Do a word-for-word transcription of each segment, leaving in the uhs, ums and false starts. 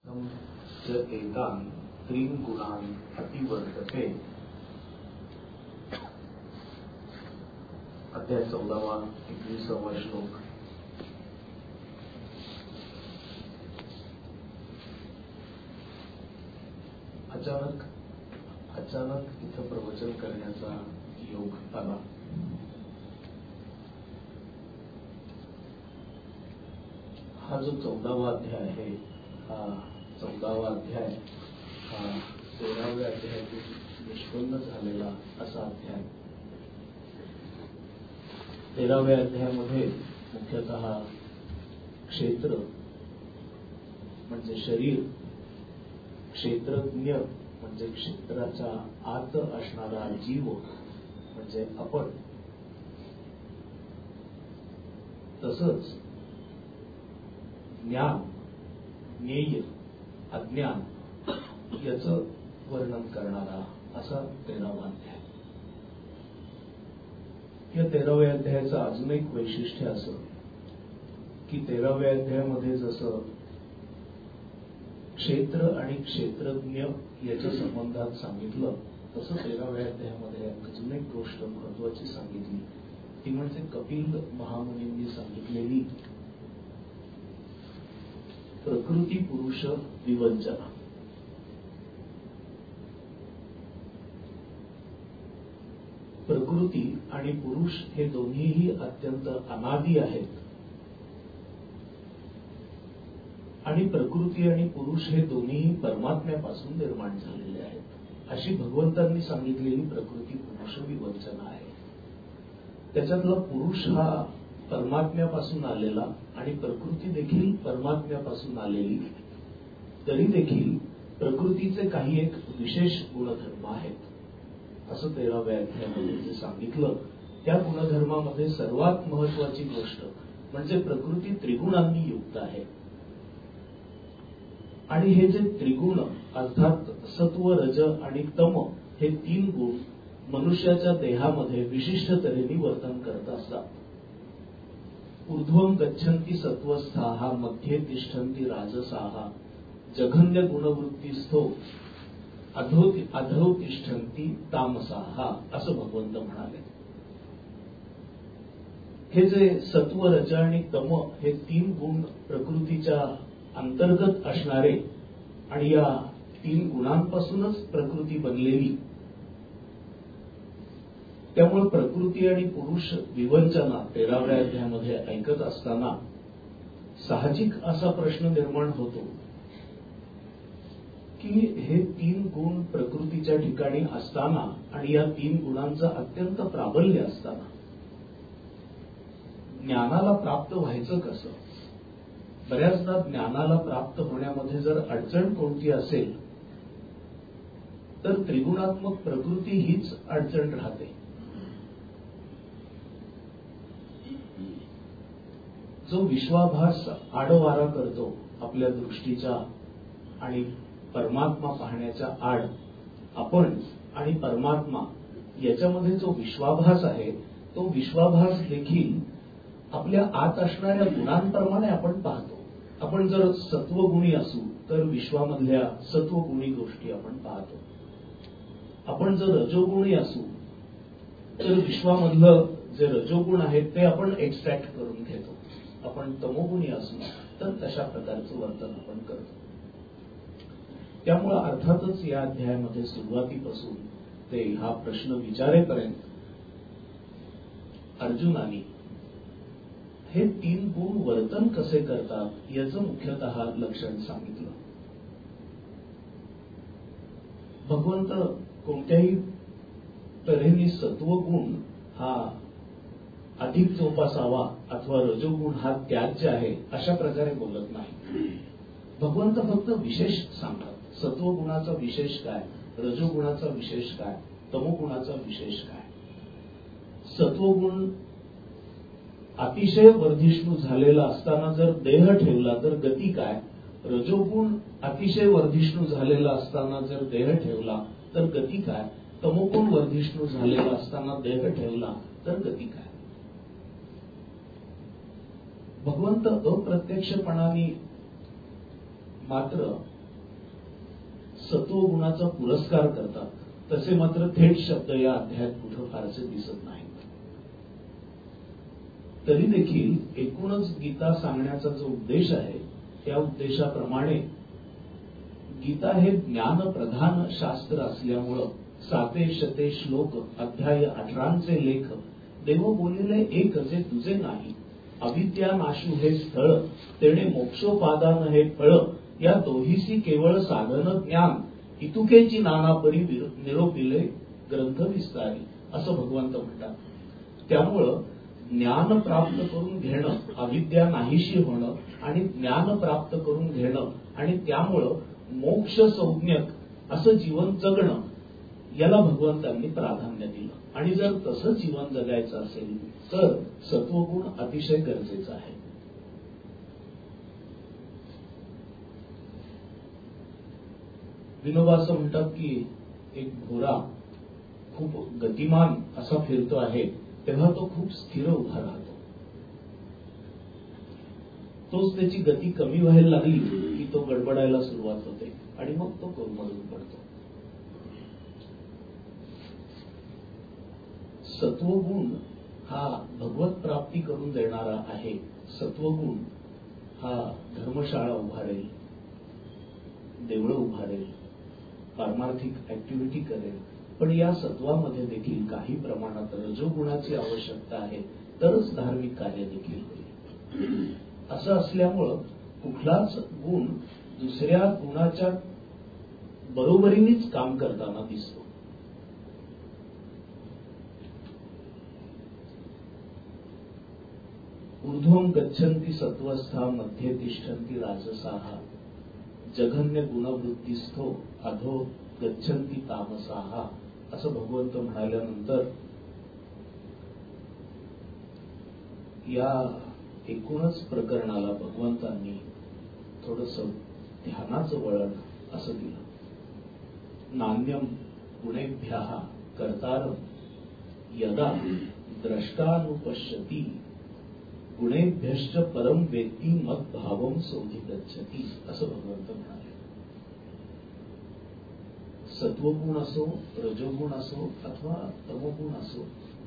च एतान त्रीन गुणान अतिवर्तते. अध्याय चौदावा एकविसावा श्लोक. अचानक अचानक इथं प्रवचन करण्याचा योग आला. हा जो चौदावा अध्याय आहे, हा चौदावा अध्याय हा तेराव्या अध्यायातून निष्पन्न झालेला असा अध्याय. तेराव्या अध्यायामध्ये मुख्यतः क्षेत्र म्हणजे शरीर, क्षेत्रज्ञ म्हणजे क्षेत्राच्या आत असणारा जीव म्हणजे आपण, तसंच ज्ञान, ज्ञेय, अज्ञान याचं वर्णन करणारा असा तेरावा अध्याय. या तेराव्या अध्यायाचं अजून एक वैशिष्ट्य असं की तेराव्या अध्यायामध्ये जसं क्षेत्र आणि क्षेत्रज्ञ याच्या संबंधात सांगितलं, तसं तेराव्या अध्यायामध्ये अजून एक गोष्ट महत्वाची सांगितली, ती म्हणजे कपिल महामुनींनी सांगितलेली प्रकृती पुरुष विवंचना. प्रकृती आणि पुरुष हे दोन्हीही अत्यंत अनादी आहेत आणि प्रकृती आणि पुरुष हे दोन्हीही परमात्म्यापासून निर्माण झालेले आहेत अशी भगवंतांनी सांगितलेली प्रकृती पुरुष विवंचना आहे. त्याच्यातला पुरुष हा परमात्म्यापासून आलेला आणि प्रकृती देखील परमात्म्यापासून आलेली, तरी देखील प्रकृतीचे काही एक विशेष गुणधर्म आहेत असं तेराव्या अध्यायामध्ये जे सांगितलं. त्या गुणधर्मामध्ये सर्वात महत्वाची गोष्ट म्हणजे प्रकृती त्रिगुणांनी युक्त आहे आणि हे जे त्रिगुण अर्थात सत्व, रज आणि तम हे तीन गुण मनुष्याच्या देहामध्ये विशिष्ट तऱ्हेने वर्तन करत असतात. ऊर्ध्वं गच्छन्ति सत्वस्थाः मध्ये तिष्ठन्ति राजसाः जघन्य गुणवृत्तीस्थो अधो अधो तिष्ठन्ति तामसाः असं भगवंत म्हणाले. हे जे सत्व, रज आणि तम हे तीन गुण प्रकृतीच्या अंतर्गत असणारे आणि या तीन गुणांपासूनच प्रकृती बनलेली, त्यामुळे प्रकृती आणि पुरुष विवंचना तेराव्या अध्यायामध्ये ऐकत असताना साहजिक असा प्रश्न निर्माण होतो की हे तीन गुण प्रकृतीच्या ठिकाणी असताना आणि या तीन गुणांचं अत्यंत प्राबल्य असताना ज्ञानाला प्राप्त व्हायचं कसं? बऱ्याचदा ज्ञानाला प्राप्त होण्यामध्ये जर अडचण कोणती असेल तर त्रिगुणात्मक प्रकृती हीच अडचण राहते. जो विश्वाभास आडवारा करतो आपल्या दृष्टीच्या आणि परमात्मा पाहण्याच्या आड, आपण आणि परमात्मा याच्यामध्ये जो विश्वाभास आहे तो विश्वाभास देखील आपल्या आत असणाऱ्या गुणांप्रमाणे आपण पाहतो. आपण जर सत्वगुणी असू तर विश्वामधल्या सत्वगुणी गोष्टी आपण पाहतो. आपण जर रजोगुणी असू तर विश्वामधलं जे रजोगुण आहेत ते आपण एक्स्ट्रॅक्ट करून घेतो. आपण तमोगुणी असू तर तशा प्रकारचं वर्तन आपण करतो. त्यामुळे अर्थातच या अध्यायामध्ये सुरुवातीपासून ते हा प्रश्न विचारेपर्यंत अर्जुनाने हे तीन गुण वर्तन कसे करतात याचं मुख्यतः लक्षण सांगितलं. भगवंत कोणत्याही तऱ्हेने सत्वगुण हा अधिक जोपासावा अथवा रजोगुण हा त्याज्य आहे अशा प्रकारे बोलत नाही. भगवंत फक्त विशेष सांगतात. सत्वगुणाचा विशेष काय, रजोगुणाचा विशेष काय, तमोगुणाचा विशेष काय. सत्वगुण अतिशय वर्धिष्णू झालेला असताना जर देह ठेवला तर गती काय, रजोगुण अतिशय वर्धिष्णू झालेला असताना जर देह ठेवला तर गती काय, तमोगुण वर्धिष्णू झालेला असताना देह ठेवला तर गती काय. भगवंत अप्रत्यक्षपणाने मात्र सत्वगुणाचा पुरस्कार करतात तसे मात्र थेट शब्द या अध्यायात कुठं फारसे दिसत नाहीत. तरी देखील एकूणच गीता सांगण्याचा जो उद्देश आहे त्या उद्देशाप्रमाणे गीता हे ज्ञानप्रधान शास्त्र असल्यामुळं साते शते श्लोक अध्याय अठरांचे लेख देव बोलिले एक जे तुझे नाही, अविद्या नाशू हे स्थळ तेणे मोक्षोपादान हे फळ, या दोहीसी केवळ साधन ज्ञान इतुकेची नानापरी निरोपिले ग्रंथ विस्तारी, असं भगवंत म्हणतात. त्यामुळं ज्ञान प्राप्त करून घेणं, अविद्या नाहीशी होणं आणि ज्ञान प्राप्त करून घेणं आणि त्यामुळं मोक्ष संज्ञक असं जीवन जगणं याला भगवंतांनी प्राधान्य दिलं. आणि जर तसं जीवन जगायचं असेल तर सत्वगुण अतिशय गरजेचा आहे. विनोबा असं म्हणतात की एक घोडा खूप गतिमान असा फिरतो आहे तेव्हा तो खूप स्थिर उभा राहतो. तोच त्याची गती कमी व्हायला लागली की तो गडबडायला सुरुवात होते आणि मग तो कोलमडून पडतो. सत्वगुण हा भगवत प्राप्ती करून देणारा आहे. सत्वगुण हा धर्मशाळा उभारेल, देवळं उभारेल, पारमार्थिक ऍक्टिव्हिटी करेल. पण या सत्वामध्ये देखील काही प्रमाणात रजोगुणाची आवश्यकता आहे तरच धार्मिक कार्य देखील होईल. असं असल्यामुळं कुठलाच गुण दुसऱ्या गुणाच्या बरोबरीनेच काम करताना दिसतो. ऊर्ध्वं गच्छन्ति सत्वस्था मध्ये तिष्ठन्ति राजसाः, जघन्य गुणवृत्तीस्थो अधो गच्छन्ति तामसाः, असं भगवंत म्हणाल्यानंतर या एकूणच प्रकरणाला भगवंतांनी थोडंसं ध्यानाचं वळण असं दिलं. नान्यम गुणेभ्यः कर्तारं यदा द्रष्टानुपश्यति गुणेभ्यश्च परम वेत्ती मद्भावं सोऽधिगच्छति, असं भगवंत म्हणाले. सत्वगुण असो, रजोगुण असो अथवा तमोगुण असो,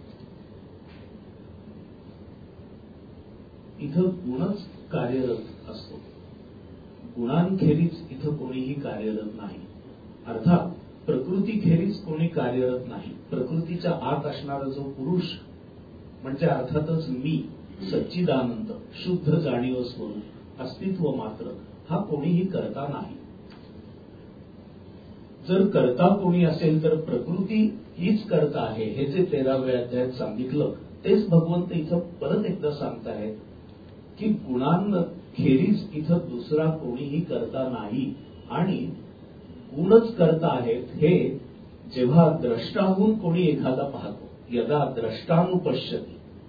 इथं गुणच कार्यरत असतो. गुणांखेरीज इथं कोणीही कार्यरत नाही. अर्थात प्रकृतीखेरीज कोणी कार्यरत नाही. प्रकृतीच्या आत असणारा जो पुरुष म्हणजे अर्थातच मी, सच्चिदानंद, शुद्ध जाणीव स्वरूप, अस्तित्व मात्र, हा कोणीही करता नाही. जर करता कोणी असेल तर प्रकृती हीच करता आहे. हे जे तेराव्या अध्यायात सांगितलं तेच भगवंत इथं परत एकदा सांगतायत की गुणांखेरीज इथं दुसरा कोणीही करता नाही आणि गुणच करता आहेत. हे जेव्हा द्रष्टाहून कोणी एखादा पाहतो, यदा द्रष्टानुपश्यति,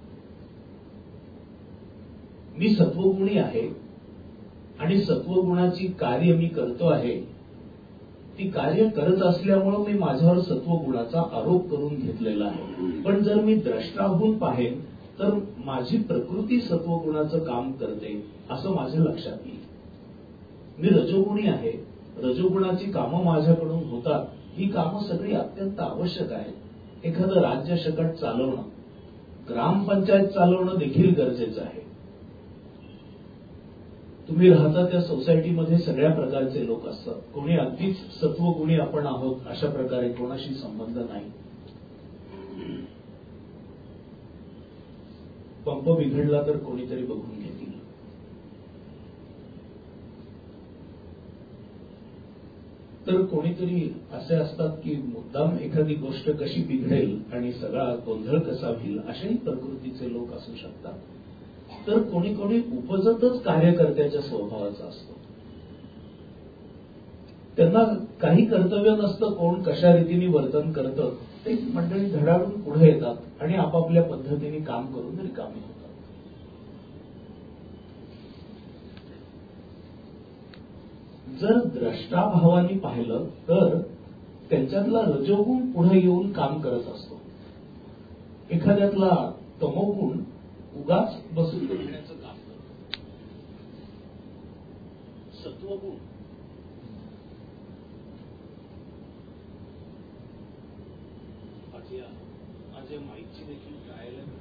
मी सत्वगुणी आहे आणि सत्वगुणाची कार्य मी करतो आहे, ती कार्य करत असल्यामुळं मी माझ्यावर सत्वगुणाचा आरोप करून घेतलेला आहे. पण जर मी द्रष्टाहून पाहेन तर माझी प्रकृती सत्वगुणाचं काम करते असं माझ्या लक्षात येईल. मी रजोगुणी आहे, रजोगुणाची कामं माझ्याकडून होतात. ही कामं सगळी अत्यंत आवश्यक आहेत. एखादं राज्य शकट चालवणं, ग्रामपंचायत चालवणं देखील गरजेचं आहे. तुम्ही राहता त्या सोसायटीमध्ये सगळ्या प्रकारचे लोक असतात. कोणी अगदीच सत्वगुणी आपण आहोत अशा प्रकारे कोणाशी संबंध नाही. पंप बिघडला तर कोणीतरी बघून घेतील. तर कोणीतरी असे असतात की मुद्दाम एखादी गोष्ट कशी बिघडेल आणि सगळा गोंधळ कसा होईल अशाही प्रकृतीचे लोक असू शकतात. तर कोणी कोणी उपजतच कार्यकर्त्याच्या स्वभावाचा असतो. त्यांना काही कर्तव्य नसतं कोण कशा रीतीने वर्तन करतं. ते मंडळी धडाडून पुढे येतात आणि आपापल्या पद्धतीने काम करून रिकामी होतात. जर द्रष्टाभावाने पाहिलं तर त्यांच्यातला रजोगुण पुढे येऊन काम करत असतो. एखाद्यातला तमोगुण उगाच बसून बघण्याचं काम करतो. सत्वगुण माझ्या माईकची देखील ट्रायल आहे.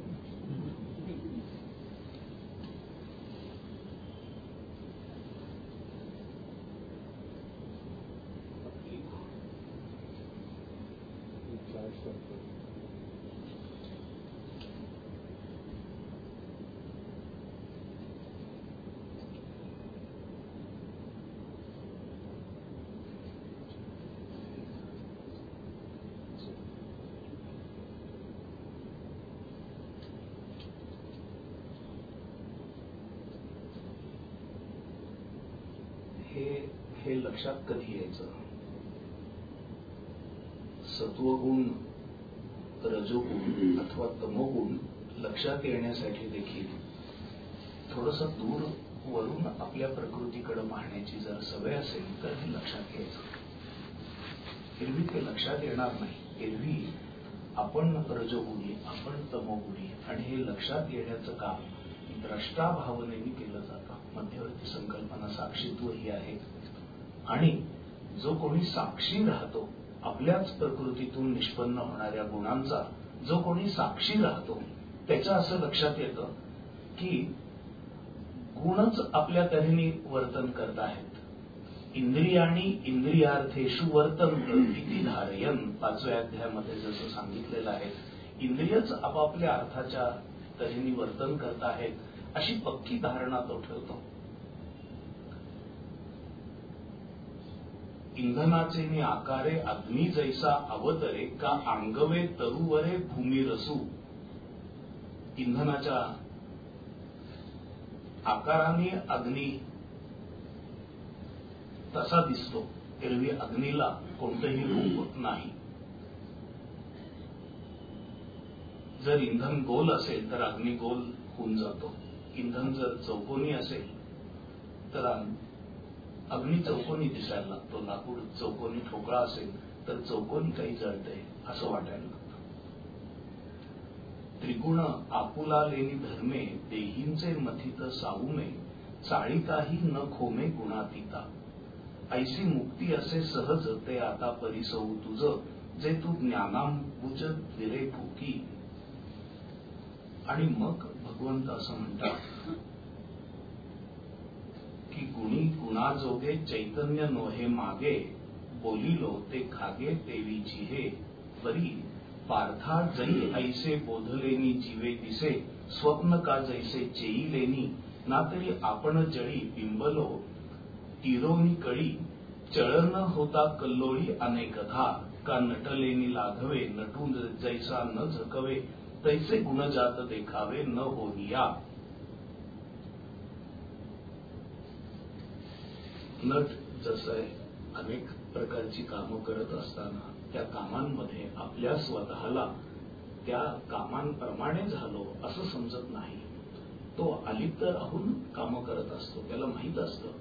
हे हे लक्षात कधी यायचं? सत्वगुण, रजोगुण अथवा तमोगुण लक्षात येण्यासाठी देखील थोडस दूर वरून आपल्या प्रकृतीकडे पाहण्याची जर सवय असेल तर हे लक्षात यायचं. एरवी ते लक्षात येणार नाही. एरवी आपण रजोगुणी, आपण तमोगुणी, आणि हे लक्षात येण्याचं काम द्रष्टा भावनेने केलं जातं. मध्यवर्ती संकल्पना साक्षीत्व ही आहे. आणि जो कोणी साक्षी राहतो, आपल्याच प्रकृतीतून निष्पन्न होणाऱ्या गुणांचा जो कोणी साक्षी राहतो, त्याच्या असं लक्षात येतं की गुणच आपल्या तऱ्हेने वर्तन करत आहेत. इंद्रियाणी इंद्रियार्थेषु वर्तन्त इति धारयन्, पाचव्या अध्यायामध्ये जसं सांगितलेलं आहे, इंद्रियच आपापल्या अर्थाच्या तऱ्हेने वर्तन करत आहेत अशी पक्की धारणा तो ठेवतो. इंधनाचे नि आकारे अग्नी जैसा अवतरे का अंगवे तरुवरे भूमी रसू. इंधनाच्या आकाराने अग्नी तसा दिसतो. एरवी अग्नीला कोणतंही रूप नाही. जर इंधन गोल असेल तर अग्नी गोल होऊन जातो. इंधन जर चौकोनी असेल तर अग्नी चौकोनी दिसायला लागतो. लाकूड चौकोनी ठोकळा असेल तर चौकोनी काही जळतंय असं वाटायला लागतं. त्रिगुण आपुला लेनी धर्मे देहींचे मथित साऊमे चाळीताही न खोमे गुणातीता. ऐसी मुक्ती असे सहज ते आता परिसऊ तुझ जे तू ज्ञानांबुज विरे भूकी. आणि मग भगवंत असं म्हणतात की गुणी गुणाजोगे चैतन्य नोहे मागे बोलिलो ते खागे तेवीची हे परी पार्था जई ऐसे बोधलेनी जीवे दिसे स्वप्न का जैसे चेईलेनी ना तरी आपण जळी बिंबलो तिरोनी कळी चळन होता कल्लोळी अनेकधा का नटलेनी लाघवे नटून जैसा न झकवे तैसे गुणजात देखावे न होनिया. नट जसं अनेक प्रकारची कामं करत असताना त्या कामांमध्ये आपल्या स्वतःला त्या कामांप्रमाणे झालो असं समजत नाही. तो अलिप्त राहून कामं करत असतो, त्याला माहीत असतं.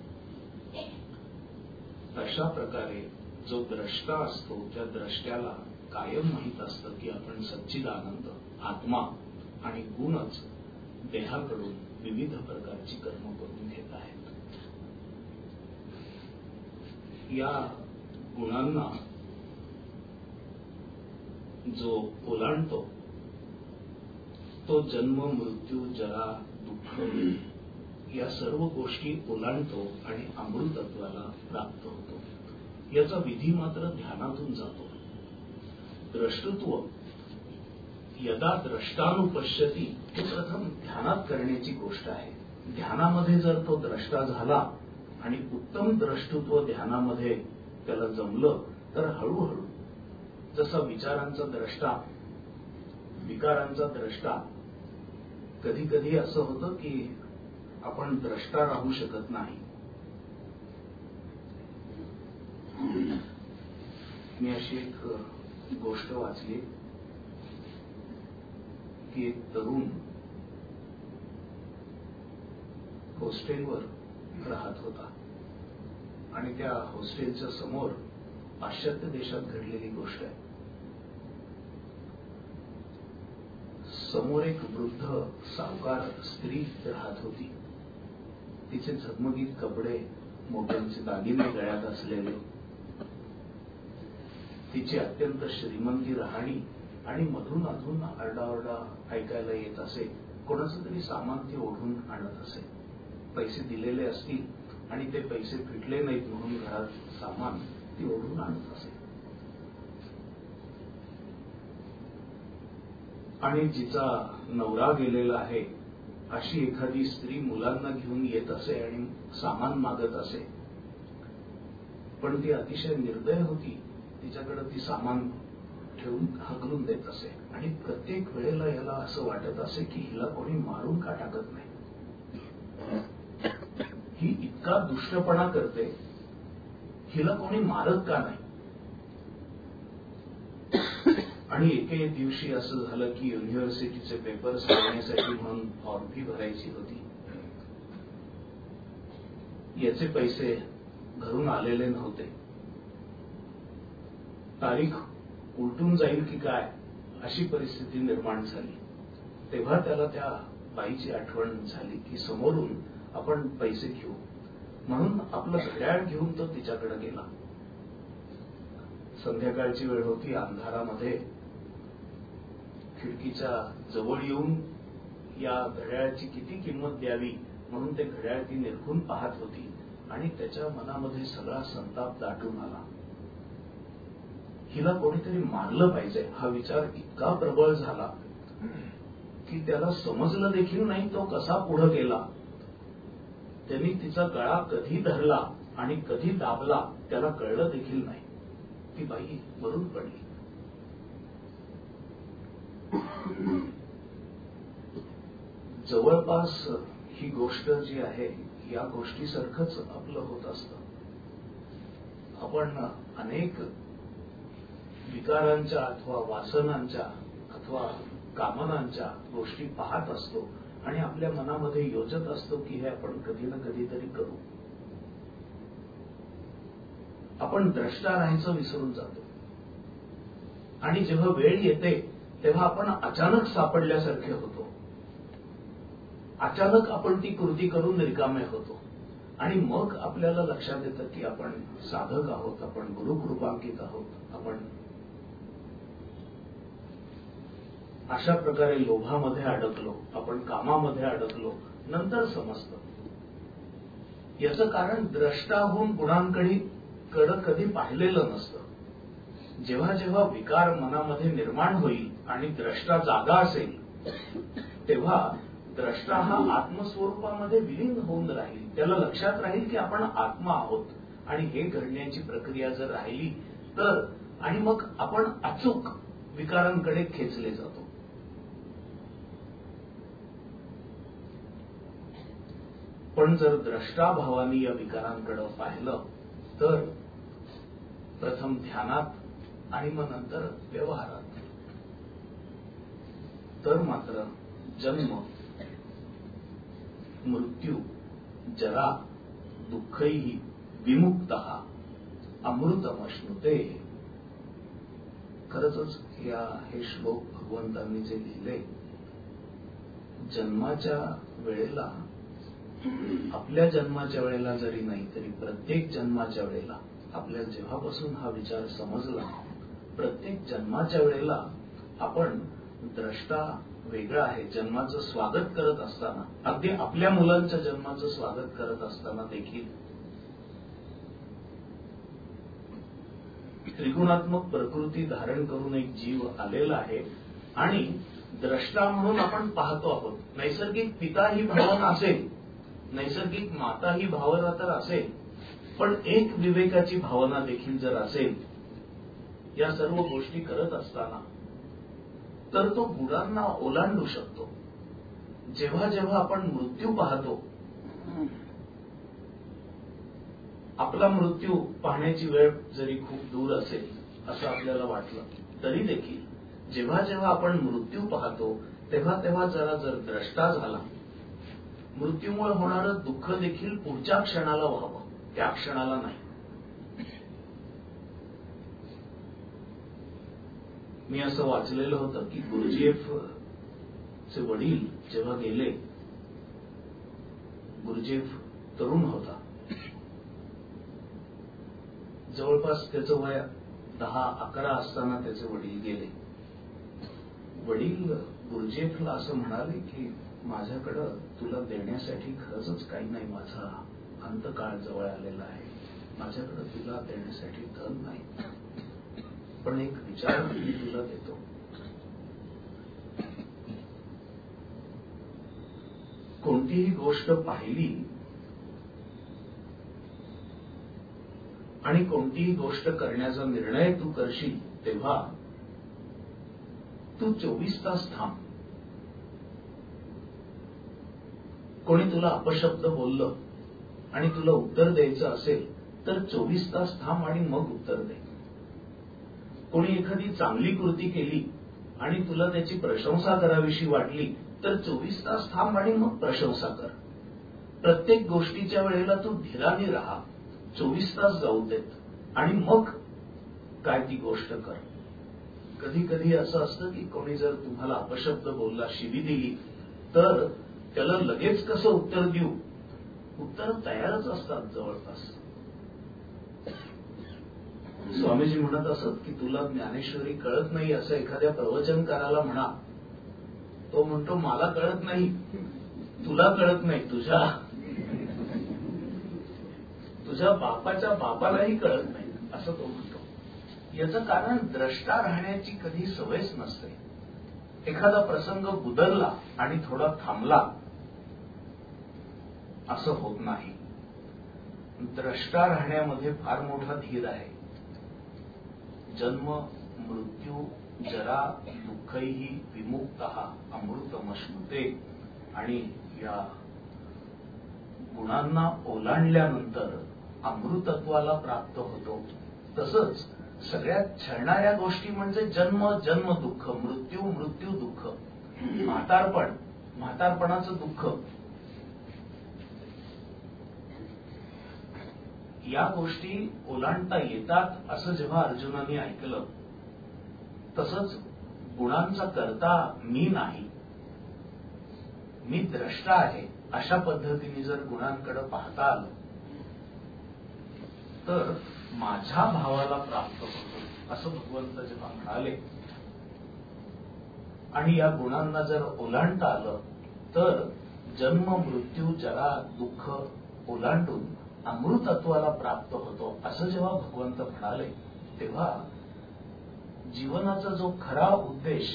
अशा प्रकारे जो द्रष्टा असतो त्या द्रष्ट्याला कायम माहीत असतं की आपण सच्चिदानंद आत्मा आणि गुणच देहाकडून विविध प्रकारची कर्म करून घेत आहेत. या गुणांना जो ओलांडतो तो जन्म मृत्यू जरा दुःख या सर्व गोष्टी ओलांडतो आणि अमृतत्वाला प्राप्त होतो. याचा विधी मात्र ध्यानातून जातो. द्रष्टृत्व यदा द्रष्टानुपश्यती हे प्रथम ध्यानात करण्याची गोष्ट आहे. ध्यानामध्ये जर तो द्रष्टा झाला आणि उत्तम द्रष्टृत्व ध्यानामध्ये त्याला जमलं तर हळूहळू जसा विचारांचा द्रष्टा, विकारांचा द्रष्टा, कधी कधी असं होतं की आपण द्रष्टा राहू शकत नाही. मी अशी एक गोष्ट वाचली की एक तरुण हॉस्टेलवर राहत होता आणि त्या हॉस्टेलच्या समोर पाश्चात्य देशात घडलेली गोष्ट आहे. समोर एक वृद्ध सावकार स्त्री राहत होती. तिचे झगमगीत कपडे, मोठ्यांचे दागिने गळ्यात असलेले, तिची अत्यंत श्रीमंती राहणी आणि मधून अधून आरडाओरडा ऐकायला येत असे. कोणाचं तरी सामान ती ओढून आणत असे. पैसे दिलेले असतील आणि ते पैसे फिटले नाहीत म्हणून घरात सामान ती ओढून आणत असे. आणि जिचा नवरा गेलेला आहे अशी एखादी स्त्री मुलांना घेऊन येत असे आणि सामान मागत असे. पण ती अतिशय निर्दय होती. तिच्याकडे ती सामान ठेवून हकलून देत असे. आणि प्रत्येक वेळेला याला असं वाटत असे की हिला कोणी मारून का टाकत नाही. ही इतका दुष्टपणा करते, हिला कोणी मारत का नाही. आणि एके दिवशी असं झालं की युनिव्हर्सिटीचे पेपर्स भरण्यासाठी म्हणून फॉर्म फी भरायची होती. याचे पैसे घरून आलेले नव्हते. तारीख उलटून जाईल की काय अशी परिस्थिती निर्माण झाली. तेव्हा त्याला त्या बाईची आठवण झाली की समोरून आपण पैसे घेऊ. म्हणून आपलं घड्याळ घेऊन तो तिच्याकडे गेला. संध्याकाळची वेळ होती. अंधारामध्ये खिडकीच्या जवळ येऊन या घड्याळाची किती किंमत द्यावी म्हणून ते घड्याळ ती निरखून पाहत होती. आणि त्याच्या मनामध्ये सगळा संताप दाटून आला. हिला कोणीतरी मारलं पाहिजे हा विचार इतका प्रबळ झाला की त्याला समजलं देखील नाही तो कसा पुढे गेला. त्यांनी तिचा गळा कधी धरला आणि कधी दाबला त्याला कळलं देखील नाही. ती बाई मरून पडली. जवळपास ही गोष्ट जी आहे या गोष्टीसारखंच आपलं होत असतं. आपण अनेक विकारांच्या अथवा वासनांच्या अथवा कामनांच्या गोष्टी पाहत असतो आणि आपल्या मनामध्ये योजत असतो की हे आपण कधी ना कधीतरी करू. आपण द्रष्टा राहायचं विसरून जातो. आणि जेव्हा वेळ येते तेव्हा आपण अचानक सापडल्यासारखे होतो. अचानक आपण ती कृती करून रिकामे होतो. आणि मग आपल्याला लक्षात येतं की आपण साधक आहोत, आपण गुरुकृपांकित आहोत, आपण अशा प्रकारे लोभामध्ये अडकलो, आपण कामामध्ये अडकलो. नंतर समजतं याचं कारण द्रष्टाहून गुणांकडे कधी पाहिलेलं नसतं. जेव्हा जेव्हा विकार मनामध्ये निर्माण होईल आणि द्रष्टा जागा असेल तेव्हा द्रष्टा हा आत्मस्वरूपामध्ये विलीन होऊन राहील. त्याला लक्षात राहील की आपण आत्मा आहोत. आणि हे घडण्याची प्रक्रिया जर राहिली तर आणि मग आपण अचूक विकारांकडे खेचले जातो. पण जर द्रष्टाभावानी या विकारांकडे पाहिलं तर प्रथम ध्यानात आणि मग नंतर व्यवहारात तर मात्र जन्म, मृत्यू, जरा, दुःखही विमुक्तः अमृतमश्नुते. खरंच या हे श्लोक भगवंतांनी जे लिहिले जन्माच्या वेळेला, आपल्या जन्माच्या वेळेला जरी नाही तरी प्रत्येक जन्माच्या वेळेला आपल्याला जेव्हापासून हा विचार समजला, प्रत्येक जन्माच्या वेळेला आपण द्रष्टा वेगळा आहे. जन्माचं स्वागत करत असताना, अगदी आपल्या मुलांच्या जन्माचं स्वागत करत असताना देखील त्रिगुणात्मक प्रकृती धारण करून एक जीव आलेला आहे आणि द्रष्टा म्हणून आपण पाहतो आहोत. नैसर्गिक पिता ही भावना असेल, नैसर्गिक माता ही भावना तर असेल, पण एक विवेकाची भावना देखील जर असेल या सर्व गोष्टी करत असताना तर तो गुणांना ओलांडू शकतो. जेव्हा जेव्हा आपण मृत्यू पाहतो, आपला मृत्यू पाहण्याची वेळ जरी खूप दूर असेल असं आपल्याला वाटलं तरी देखील जेव्हा जेव्हा आपण मृत्यू पाहतो तेव्हा तेव्हा जरा जर द्रष्टा झाला, मृत्यूमुळे होणारं दुःख देखील पुढच्या क्षणाला व्हावं, त्या क्षणाला नाही. मी असं वाचलेलं होतं की गुरुजीएफ चे वडील जेव्हा गेले, गुरुजीएफ तरुण होता, जवळपास त्याचं वय दहा अकरा असताना त्याचे वडील गेले. वडील गुरुजेठला असं म्हणाले की माझ्याकडं तुला देण्यासाठी खरंच काही नाही, माझा अंतकाळ जवळ आलेला आहे, माझ्याकडं तुला देण्यासाठी धन नाही, पण एक विचार मी तुला देतो. कोणतीही गोष्ट पाहिली आणि कोणतीही गोष्ट करण्याचा निर्णय तू करशील तेव्हा तू चोवीस तास थांब. कोणी तुला अपशब्द बोललं आणि तुला उत्तर द्यायचं असेल तर चोवीस तास थांब आणि मग उत्तर दे. कोणी एखादी चांगली कृती केली आणि तुला त्याची प्रशंसा करावीशी वाटली तर चोवीस तास थांब आणि मग प्रशंसा कर. प्रत्येक गोष्टीच्या वेळेला तू धीराने राहा, चोवीस तास जाऊ देत आणि मग काय ती गोष्ट कर. कधी कधी असं असतं की कोणी जर तुम्हाला अपशब्द बोलला, शिवी दिली, तर त्याला लगेच कसं उत्तर देऊ, उत्तर तयारच असतात जवळपास. स्वामीजी म्हणत असत की तुला ज्ञानेश्वरी कळत नाही असं एखाद्या प्रवचनकाराला म्हणा, तो म्हणतो मला कळत नाही, तुला कळत नाही, तुझ्या तुझ्या बापाच्या बापालाही कळत नाही असं तो म्हणतो. याचं कारण द्रष्टा राहण्याची कधी सवयच नसते. एखादा प्रसंग बुदरला आणि थोडा थांबला असं होत नाही. द्रष्टा राहण्यामध्ये फार मोठा धीर आहे. जन्म मृत्यू जरा दुःखही विमुक्तः अमृतमश्नुते, आणि या गुणांना ओलांडल्यानंतर अमृतत्वाला प्राप्त होतो. तसंच सगळ्यात छळणाऱ्या गोष्टी म्हणजे जन्म जन्म दुःख, मृत्यू मृत्यू दुःख, म्हातारपण म्हातारपणाचं दुःख. या गोष्टी ओलांडता येतात असं जेव्हा अर्जुनाने ऐकलं, तसंच गुणांचा करता मी नाही, मी द्रष्टा आहे, अशा पद्धतीने जर गुणांकडे पाहता आलं तर माझ्या भावाला प्राप्त होतो असं भगवंत जेव्हा म्हणाले. आणि या गुणांना जर ओलांडता आलं तर जन्म मृत्यू जरा दुःख ओलांडून अमृतत्वाला प्राप्त होतो असं जेव्हा भगवंत म्हणाले, तेव्हा जीवनाचा जो खरा उद्देश,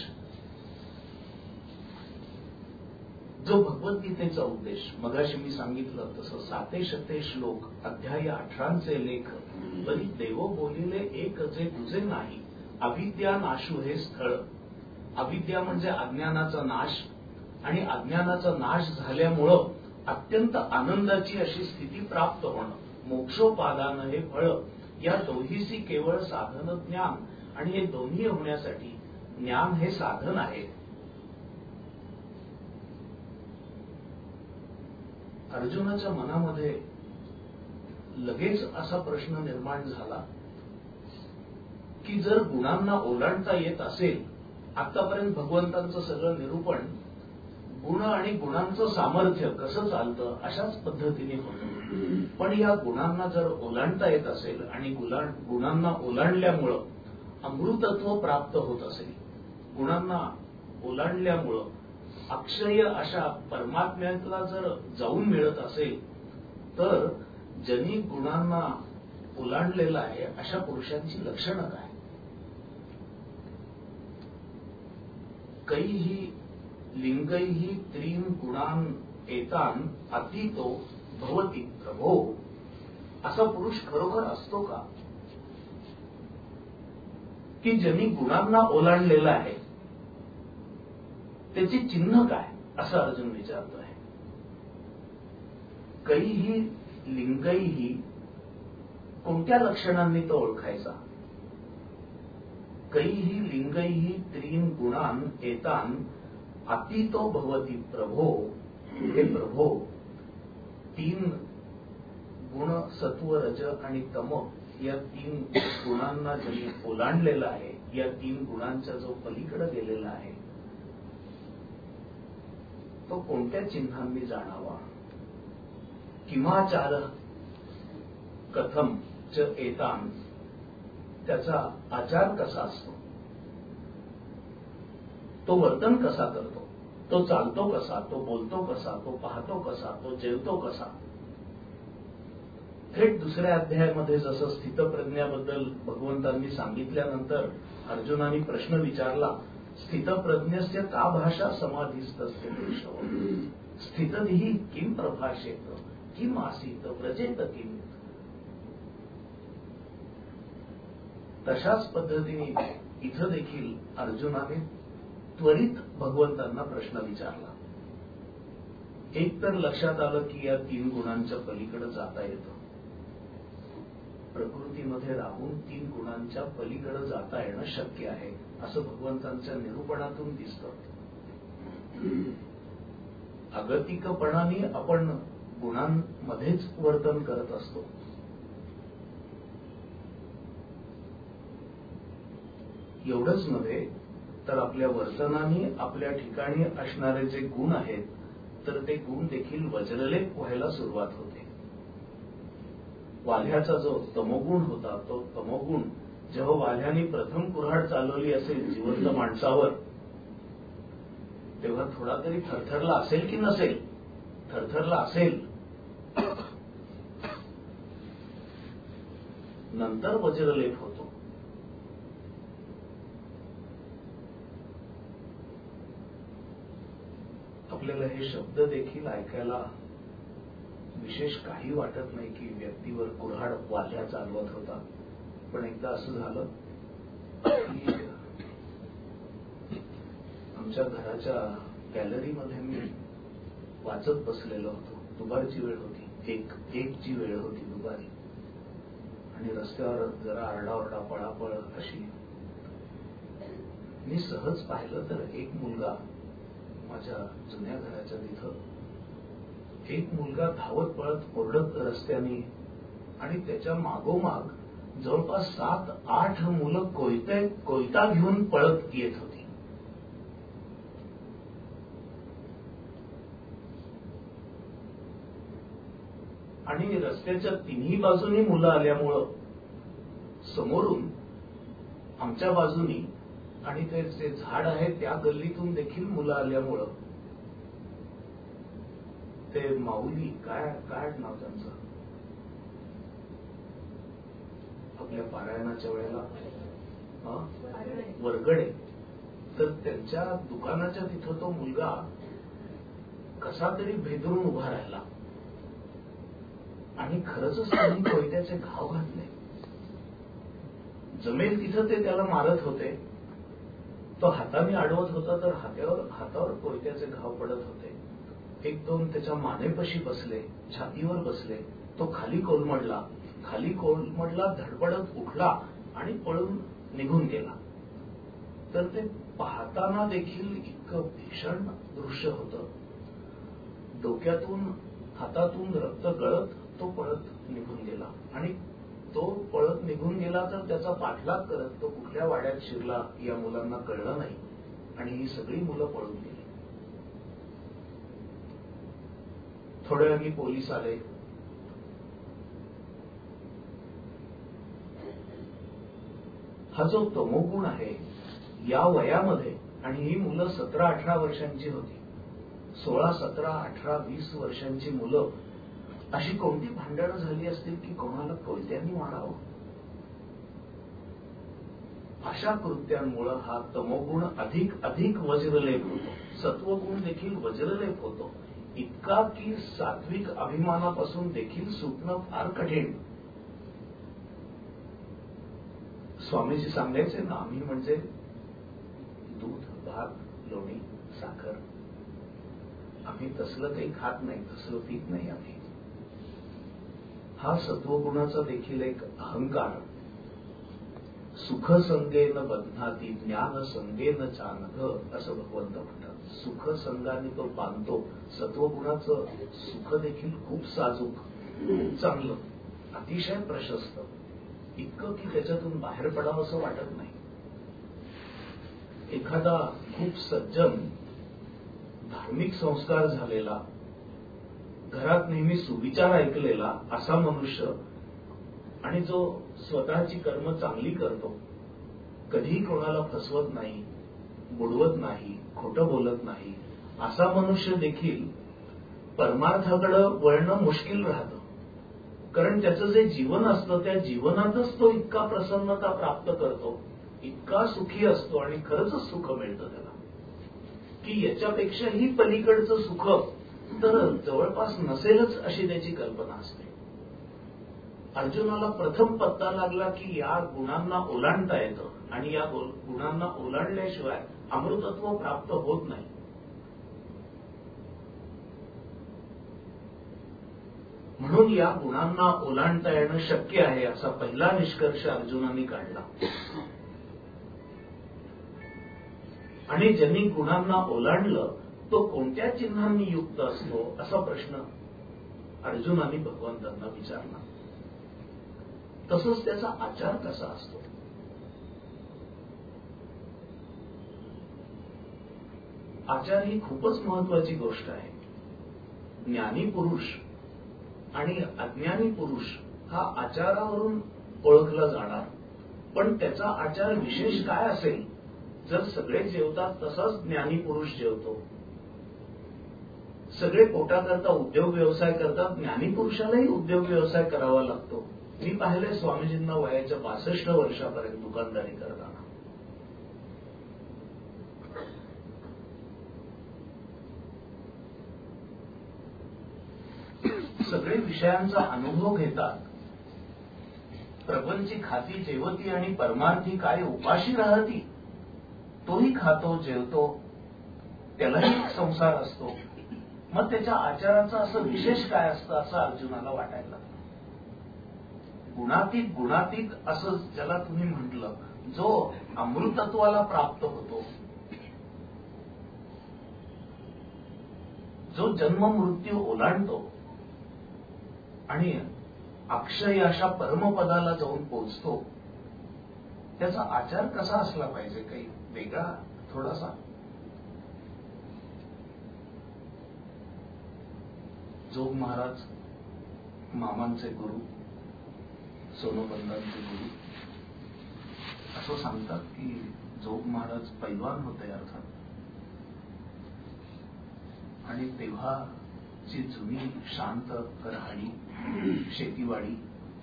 जो भगवद्गीतेचा उद्देश, मगाशी मी सांगितलं तसं साते शते श्लोक, अध्याय अठरांचे लेख, बरी देव बोलिले एक जे तुझे नाही, अविद्या नाशू हे स्थळ. अविद्या म्हणजे अज्ञानाचा नाश, आणि अज्ञानाचा नाश झाल्यामुळं अत्यंत आनंदाची अशी स्थिती प्राप्त होणं, मोक्षोपादान हे फळ. या दोन्हीची केवळ साधन ज्ञान, आणि हे दोन्ही होण्यासाठी ज्ञान हे साधन आहे. अर्जुनाच्या मनामध्ये लगेच असा प्रश्न निर्माण झाला की जर गुणांना ओलांडता येत असेल, आतापर्यंत भगवंतांचं सगळं निरूपण गुण आणि गुणांचं सामर्थ्य कसं चालतं अशाच पद्धतीने होतं, पण या गुणांना जर ओलांडता येत असेल आणि गुणांना ओलांडल्यामुळं अमृतत्व प्राप्त होत असेल, गुणांना ओलांडल्यामुळं अक्षय अशा परमात्म्याला जर जाऊन मिळत असेल, तर ज्यांनी गुणांना ओलांडलेलं आहे अशा पुरुषांची लक्षणं काय? कैही लिंगैही त्रीन गुणान एतान अतीतो भवती प्रभो. असा पुरुष खरोखर असतो का की ज्यांनी गुणांना ओलांडलेलं आहे? त्याची चिन्ह काय असं अर्जुन विचारतो आहे. कैही लिंगैही, कोणत्या लक्षणांनी तो ओळखायचा? कैही लिंगैही त्रीन गुणान एतान अतीतो भवती प्रभो. हे प्रभो, तीन गुण सत्व रज आणि तम या तीन गुणांना ज्यांनी ओलांडलेला आहे, या तीन गुणांच्या जो पलीकडे गेलेला आहे, तो कोणत्या चिन्हांनी जाणावा? किमाचार कथम च एतान, त्याचा आचार कसा असतो? तो वर्तन कसा करतो, तो चालतो कसा, तो बोलतो कसा, तो पाहतो कसा, तो जेवतो कसा. थेट दुसऱ्या अध्यायामध्ये जसं स्थितप्रज्ञाबद्दल भगवंतांनी सांगितल्यानंतर अर्जुनाने प्रश्न विचारला, स्थितप्रज्ञस्य का भाषा समाधीस्तस्य केशव, स्थितधीः किं प्रभाषेत किम आसीत व्रजेत किम. तशाच पद्धतीने इथं देखील अर्जुनाने त्वरित भगवंतांना प्रश्न विचारला. एक तर लक्षात आलं की या तीन गुणांच्या पलीकडे जाता येतं, प्रकृतीमध्ये राहून तीन गुणांच्या पलीकडे जाता येणं शक्य आहे असं भगवंतांच्या निरूपणातून दिसतं. अगतिकपणाने आपण गुणांमध्येच वर्तन करत असतो. एवढंच नव्हे तर आपल्या वर्तनाने आपल्या ठिकाणी असणारे जे गुण आहेत तर ते गुण देखील वज्रलेप व्हायला सुरुवात होते. वाल्ह्याचा जो तमोगुण होता तो तमोगुण जेव्हा वाल्ह्याने प्रथम कुऱ्हाड चालवली असेल जिवंत माणसावर, तेव्हा थोडा तरी थरथरला असेल की नसेल? थरथरला असेल. नंतर वज्रलेप होतो. आपल्याला हे शब्द देखील ऐकायला विशेष काही वाटत नाही की व्यक्तीवर कुऱ्हाड वाल्ह्या चालवत होता. पण एकदा असं झालं की आमच्या घराच्या गॅलरीमध्ये मी वाचत बसलेलो होतो. दुपारची वेळ होती, एक एकची वेळ होती दुपारी, आणि रस्त्यावर जरा आरडाओरडा पळापळ अशी. मी सहज पाहिलं तर एक मुलगा माझ्या जुन्या घराच्या तिथं एक मुलगा धावत पळत ओरडत रस्त्याने, आणि त्याच्या मागोमाग जवळपास सात आठ मुलं कोयते कोयता घेऊन पळत येत होती. आणि रस्त्याच्या तिन्ही बाजूनी मुलं आल्यामुळं समोरून आमच्या बाजूनी आणि ते जे झाड आहे त्या गल्लीतून देखील मुलं आल्यामुळं ते माऊली काय काय नाव त्यांचं आपल्या पारायणाच्या वेळेला वरगडे, तर त्यांच्या दुकानाच्या तिथं तो मुलगा कसा तरी भेदरून उभा राहिला आणि खरंच त्यांनी कोयत्याचे घाव घातले. जमेल तिथं ते त्याला मारत होते. तो हाताने अडवत होता तर हातावर हातावर कोयत्याचे घाव पडत होते. एक दोन त्याच्या मानेपाशी बसले, छातीवर बसले. तो खाली कोलमडला खाली कोलमडला धडपडत उठला आणि पळून निघून गेला. तर ते पाहताना देखील इतकं भीषण दृश्य होतं. डोक्यातून हातातून रक्त गळत तो पळत निघून गेला, आणि तो पळत निघून गेला तर त्याचा पाठलाग करत तो कुठल्या वाड्यात शिरला या मुलांना कळलं नाही, आणि ही सगळी मुलं पळून गेली. थोड्या वेळाने पोलीस आले. हा जो तमोगुण आहे या वयामध्ये, आणि ही मुलं सतरा अठरा वर्षांची होती, सोळा सतरा अठरा वीस वर्षांची मुलं, अशी कोणती भांडणं झाली असतील की कोणाला कोयत्यांनी मारावं. अशा कृत्यांमुळे हा तमोगुण अधिक अधिक वज्रलेप होतो. सत्वगुण देखील वज्रलेप होतो, इतका की सात्विक अभिमानापासून देखील सुटणं फार कठीण. स्वामीजी सांगायचे ना, आम्ही म्हणजे दूध भात लोणी साखर, आम्ही तसलं काही खात नाही, तसलं पीत नाही आम्ही. हा सत्वगुणाचा देखील एक अहंकार. सुख संगेन बंधाती ज्ञान संगेन चानघ असं भगवंत म्हणतात. सुख संगाने तो बांधतो. सत्वगुणाचं सुख देखील खूप साजूक, खूप चांगलं, अतिशय प्रशस्त, इतकं की त्याच्यातून बाहेर पडावं असं वाटत नाही. एखादा खूप सज्जन, धार्मिक संस्कार झालेला, घरात नेहमी सुविचार ऐकलेला असा मनुष्य, आणि जो स्वतःची कर्म चांगली करतो, कधीही कोणाला फसवत नाही, बुडवत नाही, खोटं बोलत नाही, असा मनुष्य देखील परमार्थाकडं वळणं मुश्किल राहतं. कारण त्याचं जे जीवन असतं त्या जीवनातच तो इतका प्रसन्नता प्राप्त करतो, इतका सुखी असतो आणि खरंच सुख मिळतं त्याला, की याच्यापेक्षाही पलीकडचं सुख तर जवळपास नसेलच अशी त्याची कल्पना असते. अर्जुनाला प्रथम पत्ता लागला की या गुणांना ओलांडता येतं आणि या गुणांना ओलांडल्याशिवाय अमृतत्व प्राप्त होत नाही. म्हणून या गुणांना ओलांडता येणं शक्य आहे असा पहिला निष्कर्ष अर्जुनाने काढला. आणि ज्यांनी गुणांना ओलांडलं तो कोणत्या चिन्हांनी युक्त असतो असा प्रश्न अर्जुनाने भगवंतांना विचारला. तसंच त्याचा आचार कसा असतो. आचार ही खूपच महत्वाची गोष्ट आहे. ज्ञानी पुरुष आणि अज्ञानी पुरुष हा आचारावरून ओळखला जाणार, पण त्याचा आचार विशेष काय असेल. जर सगळे जेवतात तसाच ज्ञानी पुरुष जेवतो, सगळे पोटाकरता उद्योग व्यवसाय करतात, ज्ञानी पुरुषालाही उद्योग व्यवसाय करावा लागतो. मी पाहिले स्वामीजींना वयाच्या बासष्ट वर्षापर्यंत दुकानदारी करताना. सगळे विषयांचा अनुभव घेतात. प्रपंची खाती जेवती आणि परमार्थी काय उपाशी राहती. तोही खातो जेवतो, त्यालाही संसार असतो. मग त्याच्या आचाराचं असं विशेष काय असतं असं अर्जुनाला वाटायला लागलं. गुणातीत गुणातीत असं ज्याला तुम्ही म्हटलं, जो अमृतत्वाला प्राप्त होतो, जो जन्म मृत्यू ओलांडतो आणि अक्षय अशा परमपदाला जाऊन पोहोचतो, त्याचा आचार कसा असला पाहिजे. काही वेगळा थोडासा. जोग महाराज मामांचे गुरु, सोनोबंदांचे गुरु, असं सांगतात की जोग महाराज पैलवान होते अर्थात. आणि तेव्हाची जुनी शांत राहाडी शेतीवाडी,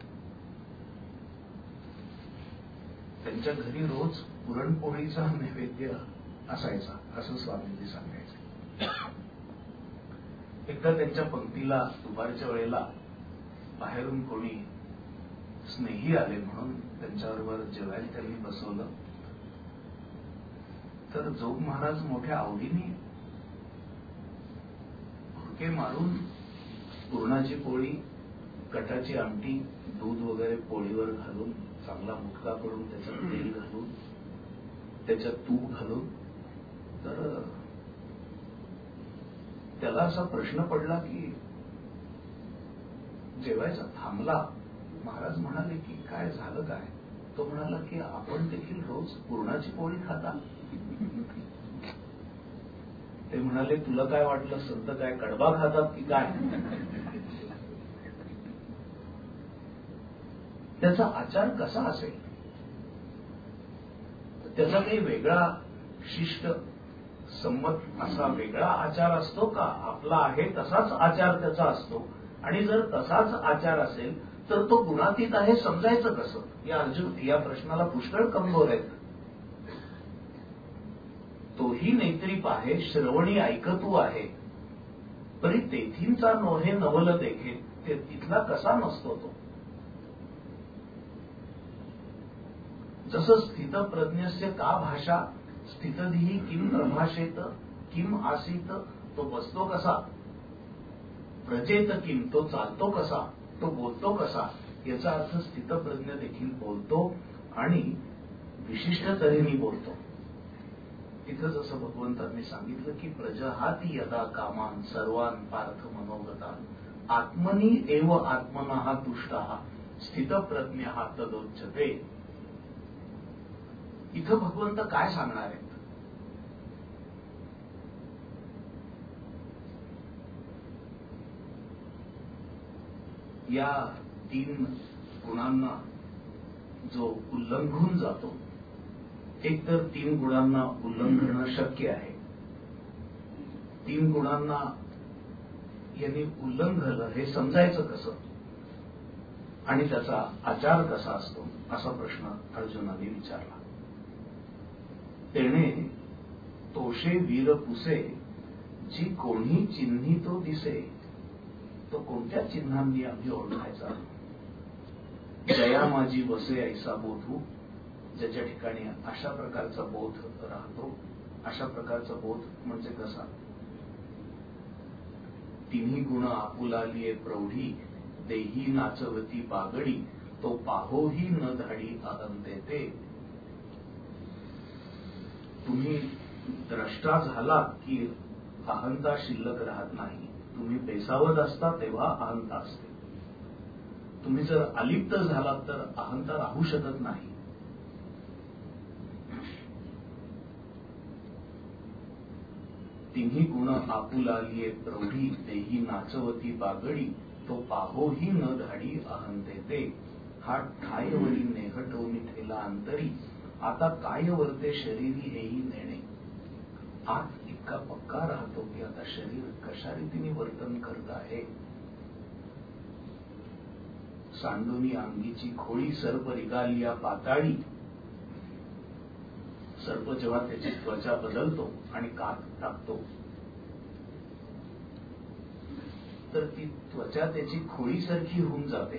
त्यांच्या घरी रोज पुरणपोळीचा नैवेद्य असायचा असं स्वामींनी सांगायचे. एकदा त्यांच्या पंक्तीला दुपारच्या वेळेला बाहेरून कोणी स्नेही आले म्हणून त्यांच्याबरोबर जेवायला त्यांनी बसवलं. तर जोग महाराज मोठ्या आवडीने भुरके मारून पुरणाची पोळी, कटाची आमटी, दूध वगैरे पोळीवर घालून, चांगला मुटका करून त्याच्यात तेल घालून, त्याच्यात तूप घालून. तर त्याला असा प्रश्न पडला की जेवायचा थांबला. महाराज म्हणाले की काय झालं काय. तो म्हणाला की आपण देखील रोज पुरणाची पोळी खाता. ते म्हणाले तुला काय वाटलं संत काय कडबा खातात की काय. त्याचा आचार कसा असेल. त्याचा काही वेगळा शिष्ट संमत असा वेगळा आचार असतो का. आपला आहे तसाच आचार त्याचा असतो. आणि जर तसाच आचार असेल तर तो गुणातीत आहे समजायचं कसं. या अर्जुन या प्रश्नाला पुष्कळ कंगोर आहेत. तोही नैत्रीप आहे, श्रवणी ऐकतू आहे, परी तेथींचा नोहे नवल देखे. ते तिथला कसा नसतो तो. जसं स्थितप्रज्ञस्य का भाषा, स्थितधीही किम प्रभाषेत, किम आसीत, तो बसतो कसा. प्रजेत किम, तो चालतो कसा, तो बोलतो कसा. याचा अर्थ स्थितप्रज्ञ देखील बोलतो आणि विशिष्ट तऱ्हेने बोलतो. तिथं जसं भगवंतांनी सांगितलं की प्रजहाती यदा कामान सर्वान पार्थ मनोगतान, आत्मनी एव आत्मना तुष्टा स्थितप्रज्ञ तदोच्यते. इथं भगवंत काय सांगणार आहेत. या तीन गुणांना जो उल्लंघून जातो एक तर तीन गुणांना उल्लंघन शक्य आहे. तीन गुणांना यांनी उल्लंघन हे समजायचं कसं आणि त्याचा आचार कसा असतो असा प्रश्न अर्जुनाने विचारला. तेने तोषे वीर पुसे जी कोणी चिन्ही तो दिसे. तो कोणत्या चिन्हांनी आम्ही ओळखायचा. जया माझी वसे ऐसा बोधू. ज्याच्या ठिकाणी अशा प्रकारचा बोध राहतो. अशा प्रकारचा बोध म्हणजे कसा. तिन्ही गुण आपुलालिये प्रौढी देही नाचवती बागडी. तो पाहोही न धाडी अहंते ते. तुम्ही द्रष्टा झाला की अहंता शिल्लक राहत नाही. तुम्ही बेसावत असता तेव्हा अहंता असते. तुम्ही जर अलिप्त झालात तर अहंता राहू शकत नाही. तिन्ही गुण आपुलालिये प्रौढी देही नाचवती बागडी. तो पाहोही न धाडी अहंते ते. हा ठायवरी नेहटवनी ठेला अंतरी. आता काय वरते शरीरी हेही नेणे. आत इतका पक्का राहतो की आता शरीर कशा रीतीने वर्तन करत आहे. सांडुनी अंगीची खोळी सर्प रिगालिया पाताळी. सर्प जेव्हा त्याची त्वचा बदलतो आणि कात टाकतो तर ती त्वचा त्याची खोळीसारखी होऊन जाते.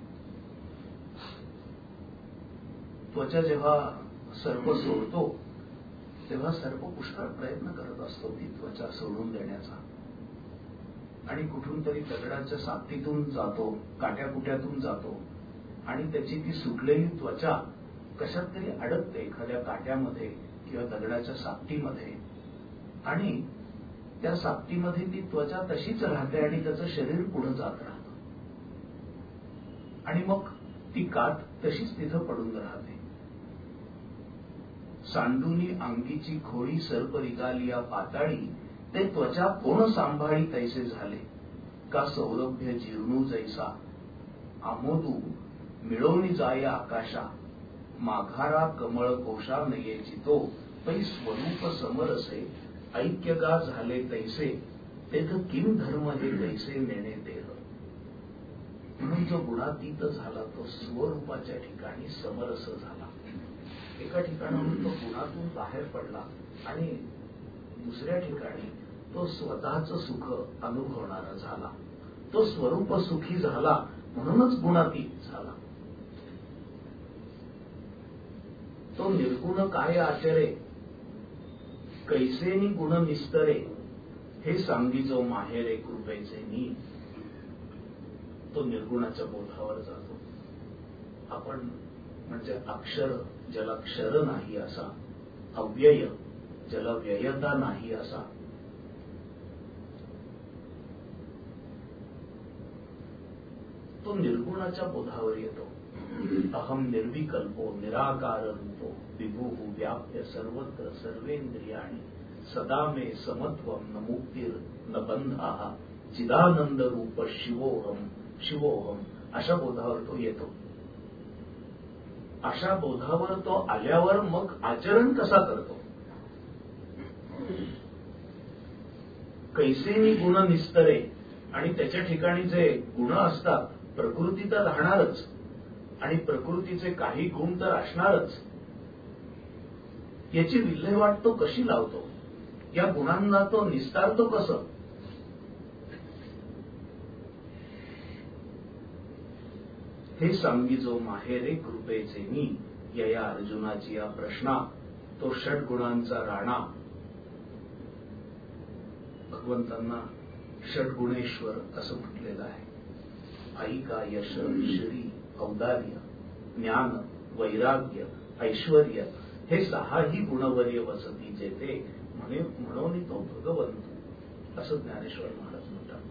त्वचा जेव्हा सर्प सोडतो तेव्हा सर्प पुष्कळ प्रयत्न करत असतो ती त्वचा सोडून देण्याचा. आणि कुठून तरी दगडाच्या सापटीतून जातो, काट्याकुट्यातून जातो आणि त्याची ती सुटलेली त्वचा कशात तरी अडकते एखाद्या काट्यामध्ये किंवा दगडाच्या सापटीमध्ये. आणि त्या सापटीमध्ये ती त्वचा तशीच राहते आणि त्याचं शरीर पुढे जात राहतं. आणि मग ती कात तशीच तिथं पडून राहते. सांडुनी अंगीची खोळी सर्प रिगालिया पाताळी. ते त्वचा कोण सांभाळी तैसे झाले. का सौरभ्य जीर्णू जैसा. आमोदू मिळवणी जाय आकाशा. माघारा कमळ कोशा नयेची तो. पै स्वरूप समरसे ऐक्यगा झाले तैसे. तेथ किम धर्म हे तैसे नेणे देह. म्हणून जो गुणातीत झाला तो स्वरूपाच्या ठिकाणी समरस झाला. एका ठिकाणाहून तो गुणातून बाहेर पडला आणि दुसऱ्या ठिकाणी तो स्वतःच सुख अनुभवणारा झाला. तो स्वरूप सुखी झाला म्हणूनच गुणातीत झाला. तो निर्गुण काय आचरे. कैसेनी गुण निस्तरे. हे सांगी जो माहेरे कृपेचे नी. तो निर्गुणाच्या बोधावर जातो. आपण म्हणजे अक्षर ज्याला क्षर नाही असा, अव्यय ज्याला व्ययता नाही असा, तो निर्गुणाच्या बोधावर येतो. अहम निर्विकल्पो निराकार रूपो विभू व्याप्य सर्वत्र सर्वेंद्रियाणी. सदा मे समत्वम न मुक्तीर न बंधा. चिदानंद रूप शिवोहम शिवोहम. अशा बोधावर तो येतो. अशा बोधावर तो आल्यावर मग आचरण कसा करतो. कैसेनी गुण निस्तरे. आणि त्याच्या ठिकाणी जे गुण असतात प्रकृती तर राहणारच आणि प्रकृतीचे काही गुण तर असणारच. याची विल्हेवाट तो कशी लावतो. या गुणांना तो निस्तारतो कसं. हे सांगी जो माहेरे कृपेचे मी. या अर्जुनाची या प्रश्ना तो षड्गुणांचा राणा. भगवंतांना षड्गुणेश्वर असं म्हटलेलं आहे. ऐका यश श्री औदार्य ज्ञान वैराग्य ऐश्वर्य हे सहाही गुणवर्य वसती जेथे म्हणे. म्हणून तो भगवंत असं ज्ञानेश्वर महाराज म्हणतात.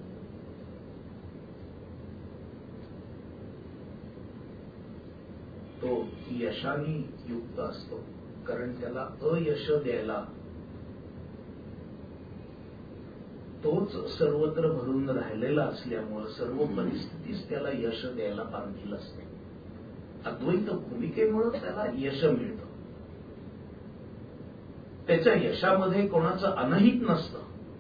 तो यशाने युक्त असतो कारण त्याला अयश द्यायला तोच सर्वत्र भरून राहिलेला असल्यामुळे सर्व परिस्थितीच त्याला यश द्यायला बांधील असते. अद्वैत भूमिकेमुळे त्याला यश मिळतं. त्याच्या यशामध्ये कोणाचं अनहित नसतं.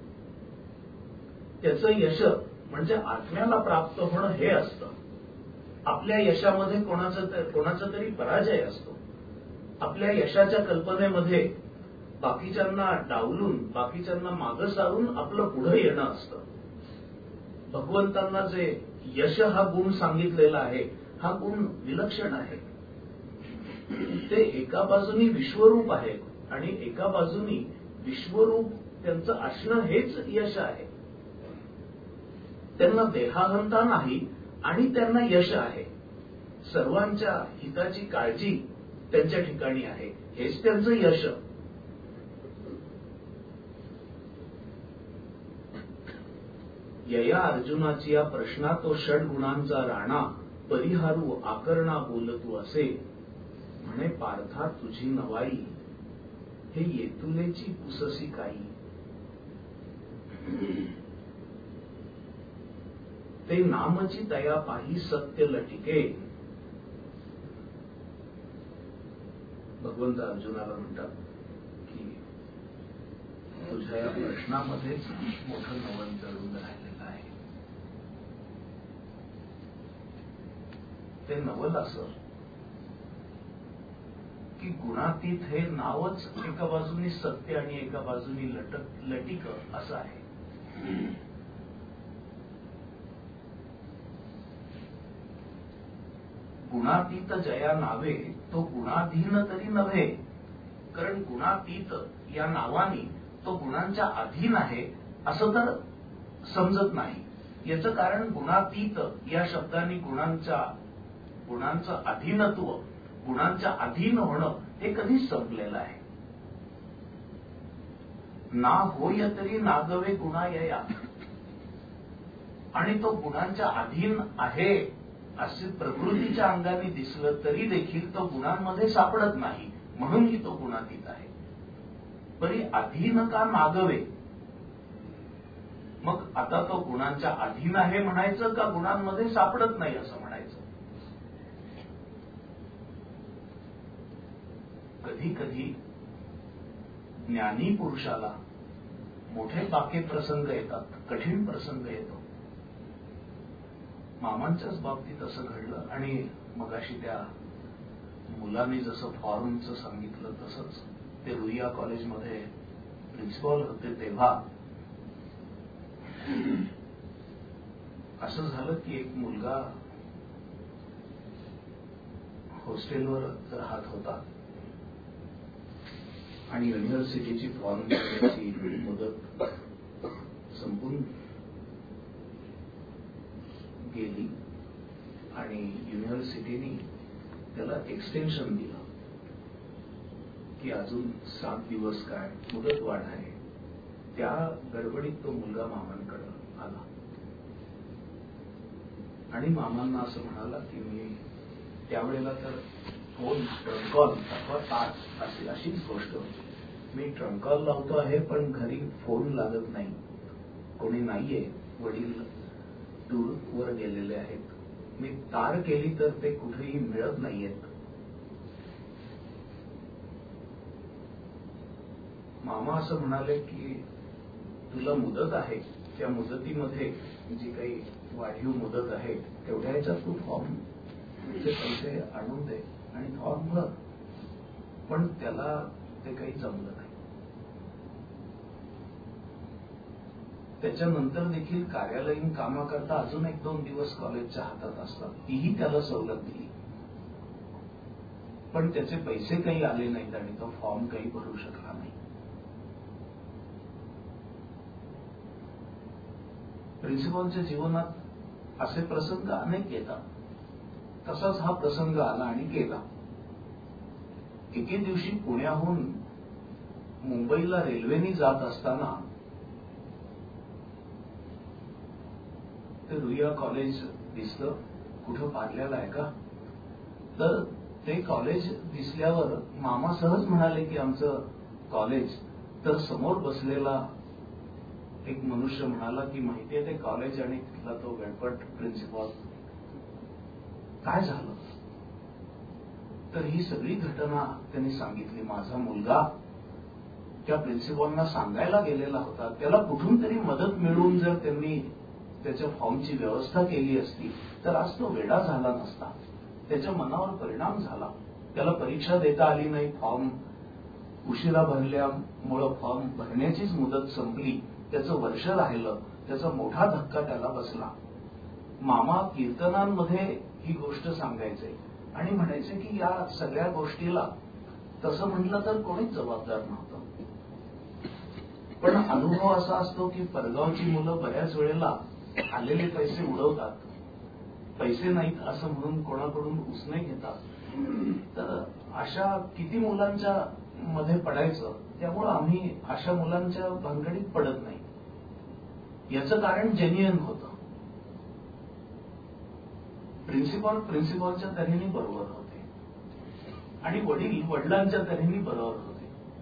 त्याचं यश म्हणजे आत्म्याला प्राप्त होणं हे असतं. आपल्या यशामध्ये कोणाचं कोणाचा तरी पराजय असतो. आपल्या यशाच्या कल्पनेमध्ये बाकीच्यांना डावलून, बाकीच्यांना मागं सारून आपलं पुढे येणं असतं. भगवंतांना जे यश हा गुण सांगितलेला आहे, हा गुण विलक्षण आहे. ते एका बाजूनी विश्वरूप आहे आणि एका बाजूनी विश्वरूप त्यांचं असणं हेच यश आहे. त्यांना देहाहंता नाही आणि त्यांना यश आहे. सर्वांच्या हिताची काळजी त्यांच्या ठिकाणी आहे, हेच त्यांचं यश. यया अर्जुनाची या प्रश्ना तो षड गुणांचा राणा, परिहारू आकर्णा बोलतू असे, म्हणे पार्था तुझी नवाई, हे येतुलेची पुससी काही. ते नामची तया पाही सत्य लटिके. भगवंत अर्जुनाला म्हणतात की तुझ्या या प्रश्नामध्येच मोठं नवन जळून राहिलेलं आहे. ते नवल असं की गुणातीत हे नावच एका बाजूनी सत्य आणि एका बाजूनी लटक लटिक असं आहे. गुणातीत जया नावे तो गुणाधीन तरी नव्हे. कारण गुणातीत या नावाने तो गुणांच्या अधीन आहे असं तर समजत नाही. याचं कारण गुणातीत या शब्दाने गुणांच्या गुणांचं अधीनत्व, गुणांच्या अधीन होणं हे कधीच संपलेलं आहे. ना होय तरी नागवे गुणायया. आणि तो गुणांच्या अधीन आहे असे प्रकृतीच्या अंगाने दिसलं तरी देखील तो गुणांमध्ये सापडत नाही, म्हणूनही तो गुणातीत आहे. परी अधीन का नागवे. मग आता तो गुणांच्या अधीन आहे म्हणायचं का गुणांमध्ये सापडत नाही असं म्हणायचं. कधी कधी ज्ञानी पुरुषाला मोठे बाके प्रसंग येतात, कठीण प्रसंग येतो. मामांच्याच बाबतीत असं घडलं. आणि मगाशी त्या मुलांनी जसं फॉर्मचं सांगितलं तसंच ते रुईया कॉलेजमध्ये प्रिन्सिपॉल होते तेव्हा असं झालं की एक मुलगा हॉस्टेलवर राहत होता आणि युनिव्हर्सिटीची फॉर्म भरण्याची मुदत संपून गेली आणि युनिव्हर्सिटीने त्याला एक्सटेन्शन दिलं की अजून सात दिवस काय मुदत वाढ आहे. त्या गडबडीत तो मुलगा मामांकडे आला आणि मामांना असं म्हणाला की मी त्यावेळेला तर फोन ट्रंकॉल अथवा तार असेल अशीच गोष्ट होती. मी ट्रंकॉल लावतो आहे पण घरी फोन लागत नाही, कोणी नाहीये, वडील टूरवर गेलेले आहेत. मी तार केली तर ते कुठेही मिळत नाहीयेत. मामा असं म्हणाले की तुला मुदत आहे, त्या मुदतीमध्ये जी काही वाढीव मुदत आहे तेवढ्या ह्याच्यात तू फॉर्मचे पैसे आणून दे आणि फॉर्म भर. पण त्याला ते काही जमलं नाही. त्याच्यानंतर देखील कार्यालयीन कामाकरता अजून एक दोन दिवस कॉलेजच्या हातात असतात, तीही त्याला सवलत दिली. पण त्याचे पैसे काही आले नाहीत आणि तो फॉर्म काही भरू शकला नाही. प्रिन्सिपॉलच्या जीवनात असे प्रसंग अनेक येतात. तसाच हा प्रसंग आला आणि गेला. एके दिवशी पुण्याहून मुंबईला रेल्वेने जात असताना ते रुईया कॉलेज दिसलं. कुठं पाडलेलं आहे का? तर ते कॉलेज दिसल्यावर मामा सहज म्हणाले की आमचं कॉलेज. तर समोर बसलेला एक मनुष्य म्हणाला की माहितीये ते कॉलेज आणि तिथला तो गणपट प्रिन्सिपॉल. काय झालं? तर ही सगळी घटना त्यांनी सांगितली. माझा मुलगा त्या प्रिन्सिपॉलना सांगायला गेलेला होता, त्याला कुठून तरी मदत मिळवून जर त्यांनी त्याच्या फॉर्मची व्यवस्था केली असती तर आज तो वेडा झाला नसता. त्याच्या मनावर परिणाम झाला. त्याला परीक्षा देता आली नाही, फॉर्म उशिरा भरल्यामुळं फॉर्म भरण्याचीच मुदत संपली, त्याचं वर्ष राहिलं, त्याचा मोठा धक्का त्याला बसला. मामा कीर्तनांमध्ये ही गोष्ट सांगायचे आणि म्हणायचे की या सगळ्या गोष्टीला तसं म्हटलं तर कोणीच जबाबदार नव्हतं. पण अनुभव असा असतो की परगावची मुलं बऱ्याच वेळेला आलेले पैसे उडवतात. पैसे नाहीत असं म्हणून कोणाकडून उसने घेतात. तर अशा किती मुलांच्या मध्ये पडायचं, त्यामुळं आम्ही अशा मुलांच्या भानगडीत पडत नाही. याचं कारण जेन्युइन होतं. प्रिन्सिपॉल प्रिन्सिपॉलच्या तऱ्हेने बरोबर होते आणि वडील वडिलांच्या तऱ्हेने बरोबर होते.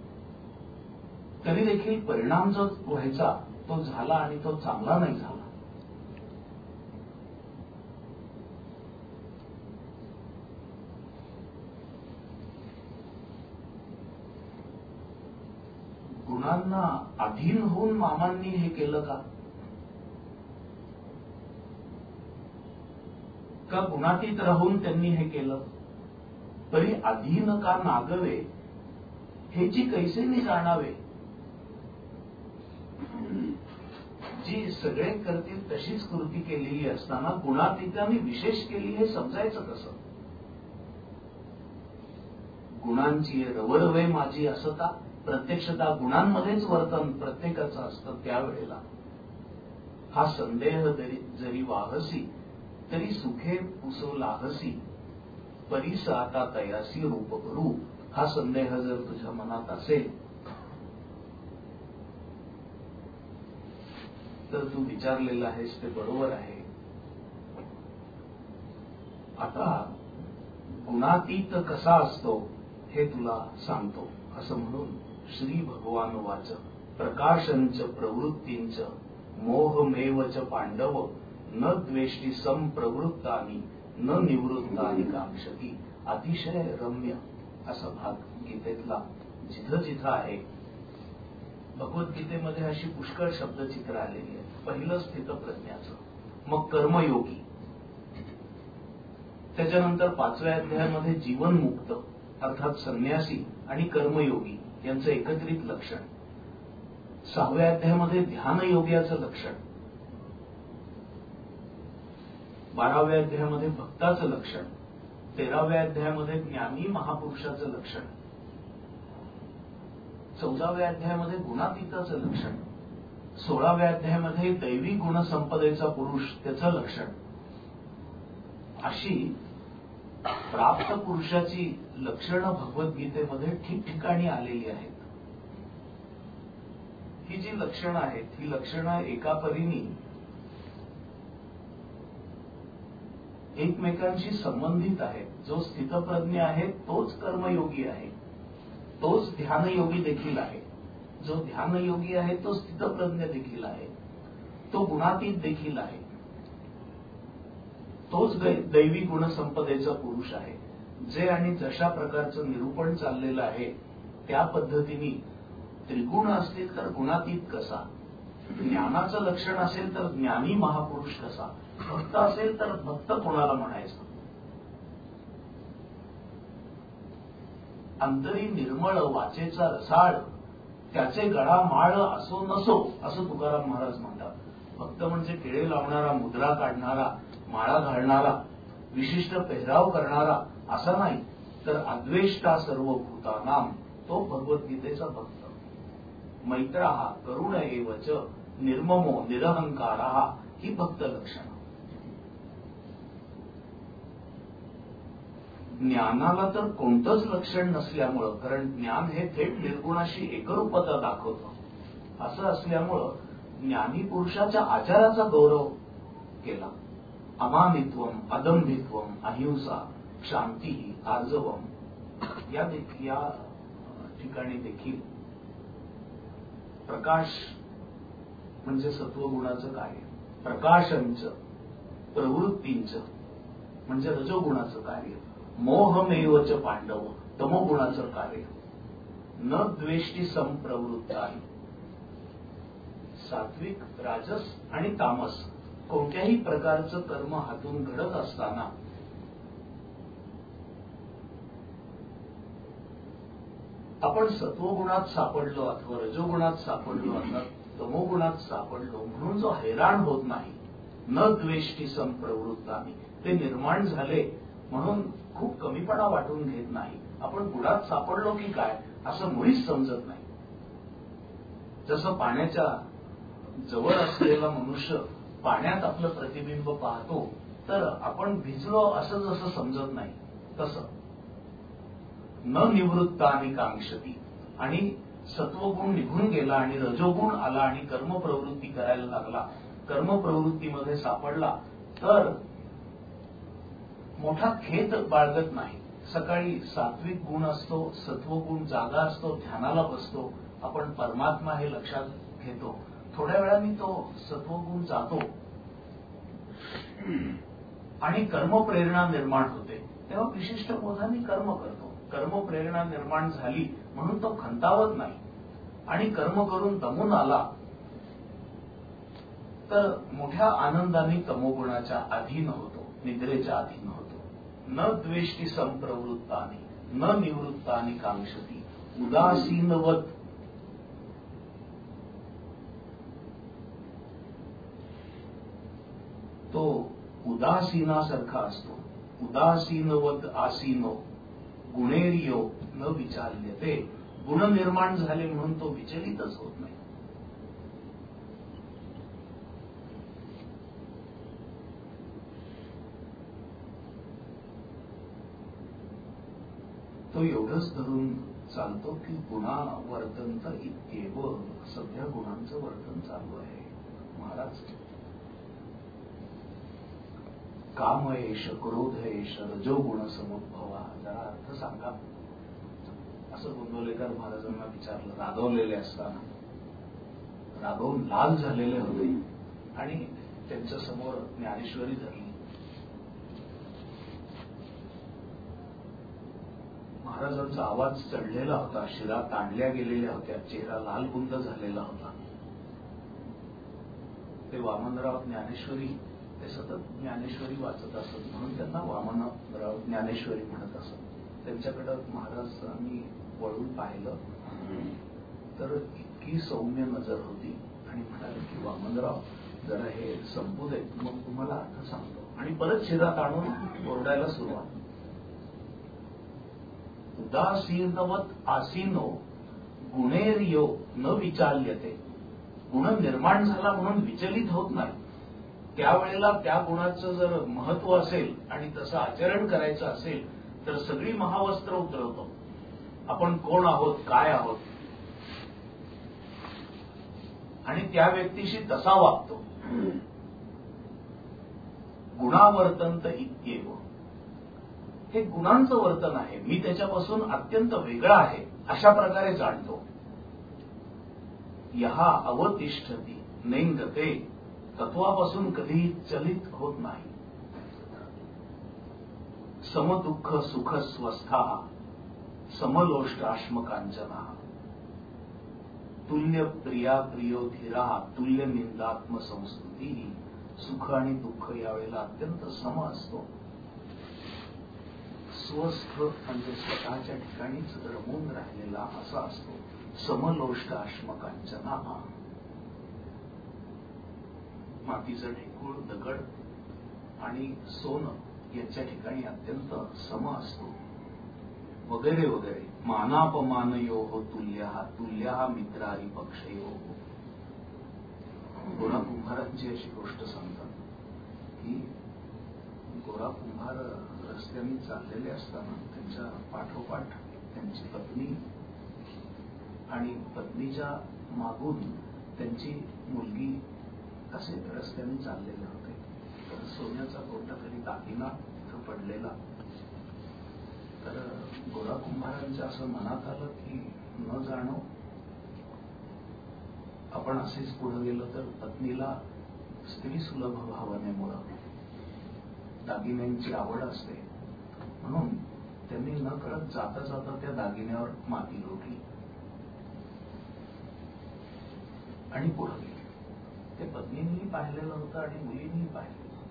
तरी देखील परिणाम जो व्हायचा तो झाला आणि तो चांगला नाही झाला. गुणांना अधीन होऊन मामांनी हे केलं का? का गुणातीत राहून त्यांनी हे केलं? तरी अधीन का नागवे हेची कैसेनी जाणावे. जी सगळे करतील तशीच कृती केलेली असताना गुणातीतांनी विशेष केली हे समजायचं कसं? गुणांची रवरवे माझी असता, प्रत्यक्षता गुणांमध्येच वर्तन प्रत्येकाचं असतं. त्यावेळेला हा संदेह जरी वाहसी तरी सुखे पुसवलाहसी, परीस आता तयासी रूप करू. हा संदेह जर तुझ्या मनात असेल तर तू विचारलेलं आहेस ते बरोबर आहे. आता गुणातीत कसा असतो हे तुला सांगतो. असं म्हणून श्री भगवान वाच, प्रकाशंच प्रवृत्तींच मोहमेवच पांडव, न द्वेष्टी संप्रवृत्तानी न निवृत्तानी कांक्षती. अतिशय रम्य असा भाग गीतेतला जिथं जिथं आहे. भगवद्गीतेमध्ये अशी पुष्कळ शब्दचित्र आलेली आहेत. पहिलं स्थितप्रज्ञाचं, मग कर्मयोगी, त्याच्यानंतर पाचव्या अध्यायामध्ये जीवनमुक्त अर्थात संन्यासी आणि कर्मयोगी यांचं एकत्रित लक्षण, सहाव्या अध्यायामध्ये ध्यानयोग्याचं लक्षण, बाराव्या अध्यायामध्ये भक्ताचं लक्षण, तेराव्या अध्यायामध्ये ज्ञानी महापुरुषाचं लक्षण, चौदाव्या अध्यायामध्ये गुणातीताचं लक्षण, सोळाव्या अध्यायामध्ये दैवी गुणसंपदेचा पुरुष त्याचं लक्षण. अशी प्राप्त पुरुषाची लक्षणं भगवद्गीतेमध्ये ठिकठिकाणी आलेली आहेत. ही जी लक्षणं आहेत ही लक्षणं एका परीने एकमेकांशी संबंधित आहेत. जो स्थितप्रज्ञ आहे तोच कर्मयोगी आहे, तोच ध्यानयोगी देखील आहे. जो ध्यानयोगी आहे तो स्थितप्रज्ञ देखील आहे, तो गुणातीत देखील आहे, तोच दैवी गुणसंपदेचा पुरुष आहे. जे आणि जशा प्रकारचं निरूपण चाललेलं आहे त्या पद्धतीने त्रिगुण असतील तर गुणातीत कसा, ज्ञानाचं लक्षण असेल तर ज्ञानी महापुरुष कसा, भक्त असेल तर भक्त कोणाला म्हणायचं. अंतरी निर्मळ वाचेचा रसाळ, त्याचे गळा माळ असो नसो असं तुकाराम महाराज म्हणतात. भक्त म्हणजे केळे लावणारा, मुद्रा काढणारा, माळा घालणारा, विशिष्ट पेहराव करणारा असा नाही, तर अद्वेष्टा सर्व भूतानाम, तो भगवद्गीतेचा भक्त. मैत्रा करुण एवच निर्ममो निरहंकारा, ही भक्त लक्षण. ज्ञानाला तर कोणतंच लक्षण नसल्यामुळं, कारण ज्ञान हे थेट निर्गुणाशी एकरूपता दाखवतं, असं असल्यामुळं ज्ञानी पुरुषाच्या आचाराचा गौरव केला. अमानित्वम, अदंभित्वम, अहिंसा, शांती, आर्जवम या या ठिकाणी देखील प्रकाश म्हणजे सत्वगुणाचं कार्य, प्रकाशंच प्रवृत्तींच म्हणजे रजोगुणाचं कार्य, मोहमेवच पांडव तमोगुणाचं कार्य. न द्वेष्टी संप्रवृत्तानि. सात्विक, राजस आणि तामस कोणत्याही प्रकारचं कर्म हातून घडत असताना आपण सत्वगुणात सापडलो अथवा रजोगुणात सापडलो अथवा तमोगुणात सापडलो म्हणून जो हैराण होत नाही, न द्वेष्टी संप्रवृत्तानि, ते निर्माण झाले म्हणून खूप कमीपणा वाटून घेत नाही. आपण गुणात सापडलो की काय असं मुळीच समजत नाही. जसं पाण्याच्या जवळ असलेला मनुष्य पाण्यात आपलं प्रतिबिंब पाहतो तर आपण भिजलो असं जसं समजत नाही तसं. न निवृत्तानि कांक्षती, आणि सत्वगुण निघून गेला आणि रजोगुण आला आणि कर्मप्रवृत्ती करायला लागला, कर्मप्रवृत्तीमध्ये सापडला तर मोठा खेद बाळगत नाही. सकाळी सात्विक गुण असतो, सत्वगुण जागा असतो, ध्यानाला बसतो, आपण परमात्मा हे लक्षात घेतो. थोड्या वेळाने तो सत्वगुण जातो आणि कर्मप्रेरणा निर्माण होते. तेव्हा विशिष्ट बोधाने कर्म करतो. कर्मप्रेरणा निर्माण झाली म्हणून तो खंतावत नाही आणि कर्म करून दमून आला तर मोठ्या आनंदाने तमोगुणाच्या अधीन होतो, निद्रेच्या अधीन होतो. न द्वेष्टी संप्रवृत्तानि न निवृत्तानि कांक्षती उदासीनवत. तो उदासीनासारखा असतो. उदासीनवत आसीनो गुणेरियो न विचाल्यते. गुण निर्माण झाले म्हणून तो विचलितच होत नाही. तो एवढंच धरून चालतो की गुणावर्तंत इत्येव. सध्या गुणांचं वर्तन चालू आहे. महाराज काम एष क्रोध एष रजोगुण समुद्भवा. जरा अर्थ सांगा असं गोंदवलेकर महाराजांना विचारलं. रागवलेले असताना, रागवून लाल झालेले होते आणि त्यांच्या समोर ज्ञानेश्वरी धरली. महाराजांचा आवाज चढलेला होता, शिरा ताणल्या गेलेल्या होत्या, चेहरा लालबुंद झालेला होता. ते वामनराव ज्ञानेश्वरी, ते सतत ज्ञानेश्वरी वाचत असत म्हणून त्यांना वामनराव ज्ञानेश्वरी म्हणत असत. त्यांच्याकडे महाराजांनी वळून पाहिलं तर इतकी सौम्य नजर होती आणि म्हणाले की वामनराव जरा हे संपू दे, मग तुम्हाला अर्थ सांगतो. आणि परत शिरा ताणून ओरडायला सुरुवात. उदासीनवत आसीनो गुणेरियो न विचाल्यते. गुण निर्माण झाला म्हणून विचलित होत नाही. त्यावेळेला त्या गुणाचं जर महत्व असेल आणि तसं आचरण करायचं असेल तर सगळी महावस्त्र उतरवतो. आपण कोण आहोत, काय आहोत, आणि त्या व्यक्तीशी तसा वागतो. गुणावर्तंत इत्येव. हे गुणांचं वर्तन आहे, मी त्याच्यापासून अत्यंत वेगळा आहे अशा प्रकारे जाणतो. यहा अवतिष्ठती नेंगते. तत्वापासून कधीही चलित होत नाही. समदुःख सुख स्वस्था समलोष्टाश्मकांचना. तुल्य प्रिया प्रियो धीरा तुल्य निंदात्म संस्कृती. सुख आणि दुःख यावेळेला अत्यंत सम असतो. स्वस्थ म्हणजे स्वतःच्या ठिकाणीच रमून राहिलेला असा असतो. समलोष्टाश्मकांचना. मातीचं ढेकूळ, दगड आणि सोनं यांच्या ठिकाणी अत्यंत सम असतो, वगैरे वगैरे. मानापमानयो हो तुल्य तुल्य मित्रारी पक्षयो. गोरा कुंभारांची अशी गोष्ट सांगतात की गोरा कुंभार रस्त्याने चाललेले असताना त्यांच्या पाठोपाठ त्यांची पत्नी आणि पत्नीच्या मागून त्यांची मुलगी असे रस्त्याने चाललेले होते. तर सोन्याचा कोणता तरी दागिना तिथं पडलेला. तर गोरा कुंभारांच्या असं मनात आलं की न जाणो आपण असेच पुढे गेलो तर पत्नीला स्त्री सुलभ भावनेमुळं दागिन्यांची आवड असते म्हणून त्यांनी न कळत जाता जाता त्या दागिन्यावर माती लोटली आणि पुढे गेले. ते पत्नींनी पाहिलेलं होतं आणि मुलींनी पाहिलेलं होतं.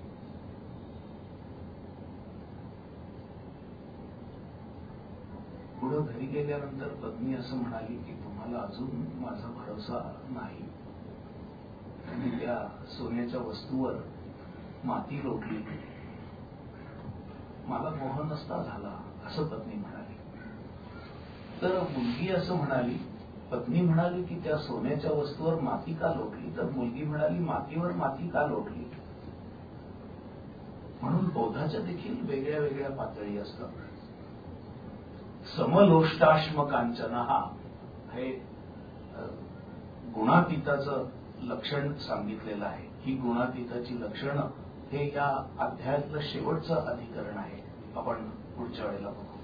पुढे घरी गेल्यानंतर पत्नी असं म्हणाली की तुम्हाला अजून माझा भरोसा नाही. आणि त्या सोन्याच्या वस्तूवर माती लोटली. मला मोह नसता झाला असं पत्नी म्हणाली. तर मुलगी असं म्हणाली, पत्नी म्हणाली की त्या सोन्याच्या वस्तूवर माती का लोटली, तर मुलगी म्हणाली मातीवर माती का लोटली. म्हणून बोधाच्या देखील वेगळ्या वेगळ्या पातळी असतात. समलोष्टाश्म कांचना हा हे गुणातीताचं लक्षण सांगितलेलं आहे. ही गुणातीताची लक्षणं हे या अध्यायातलं शेवटचं अधिकरण आहे. आपण पुढच्या वेळेला बघू.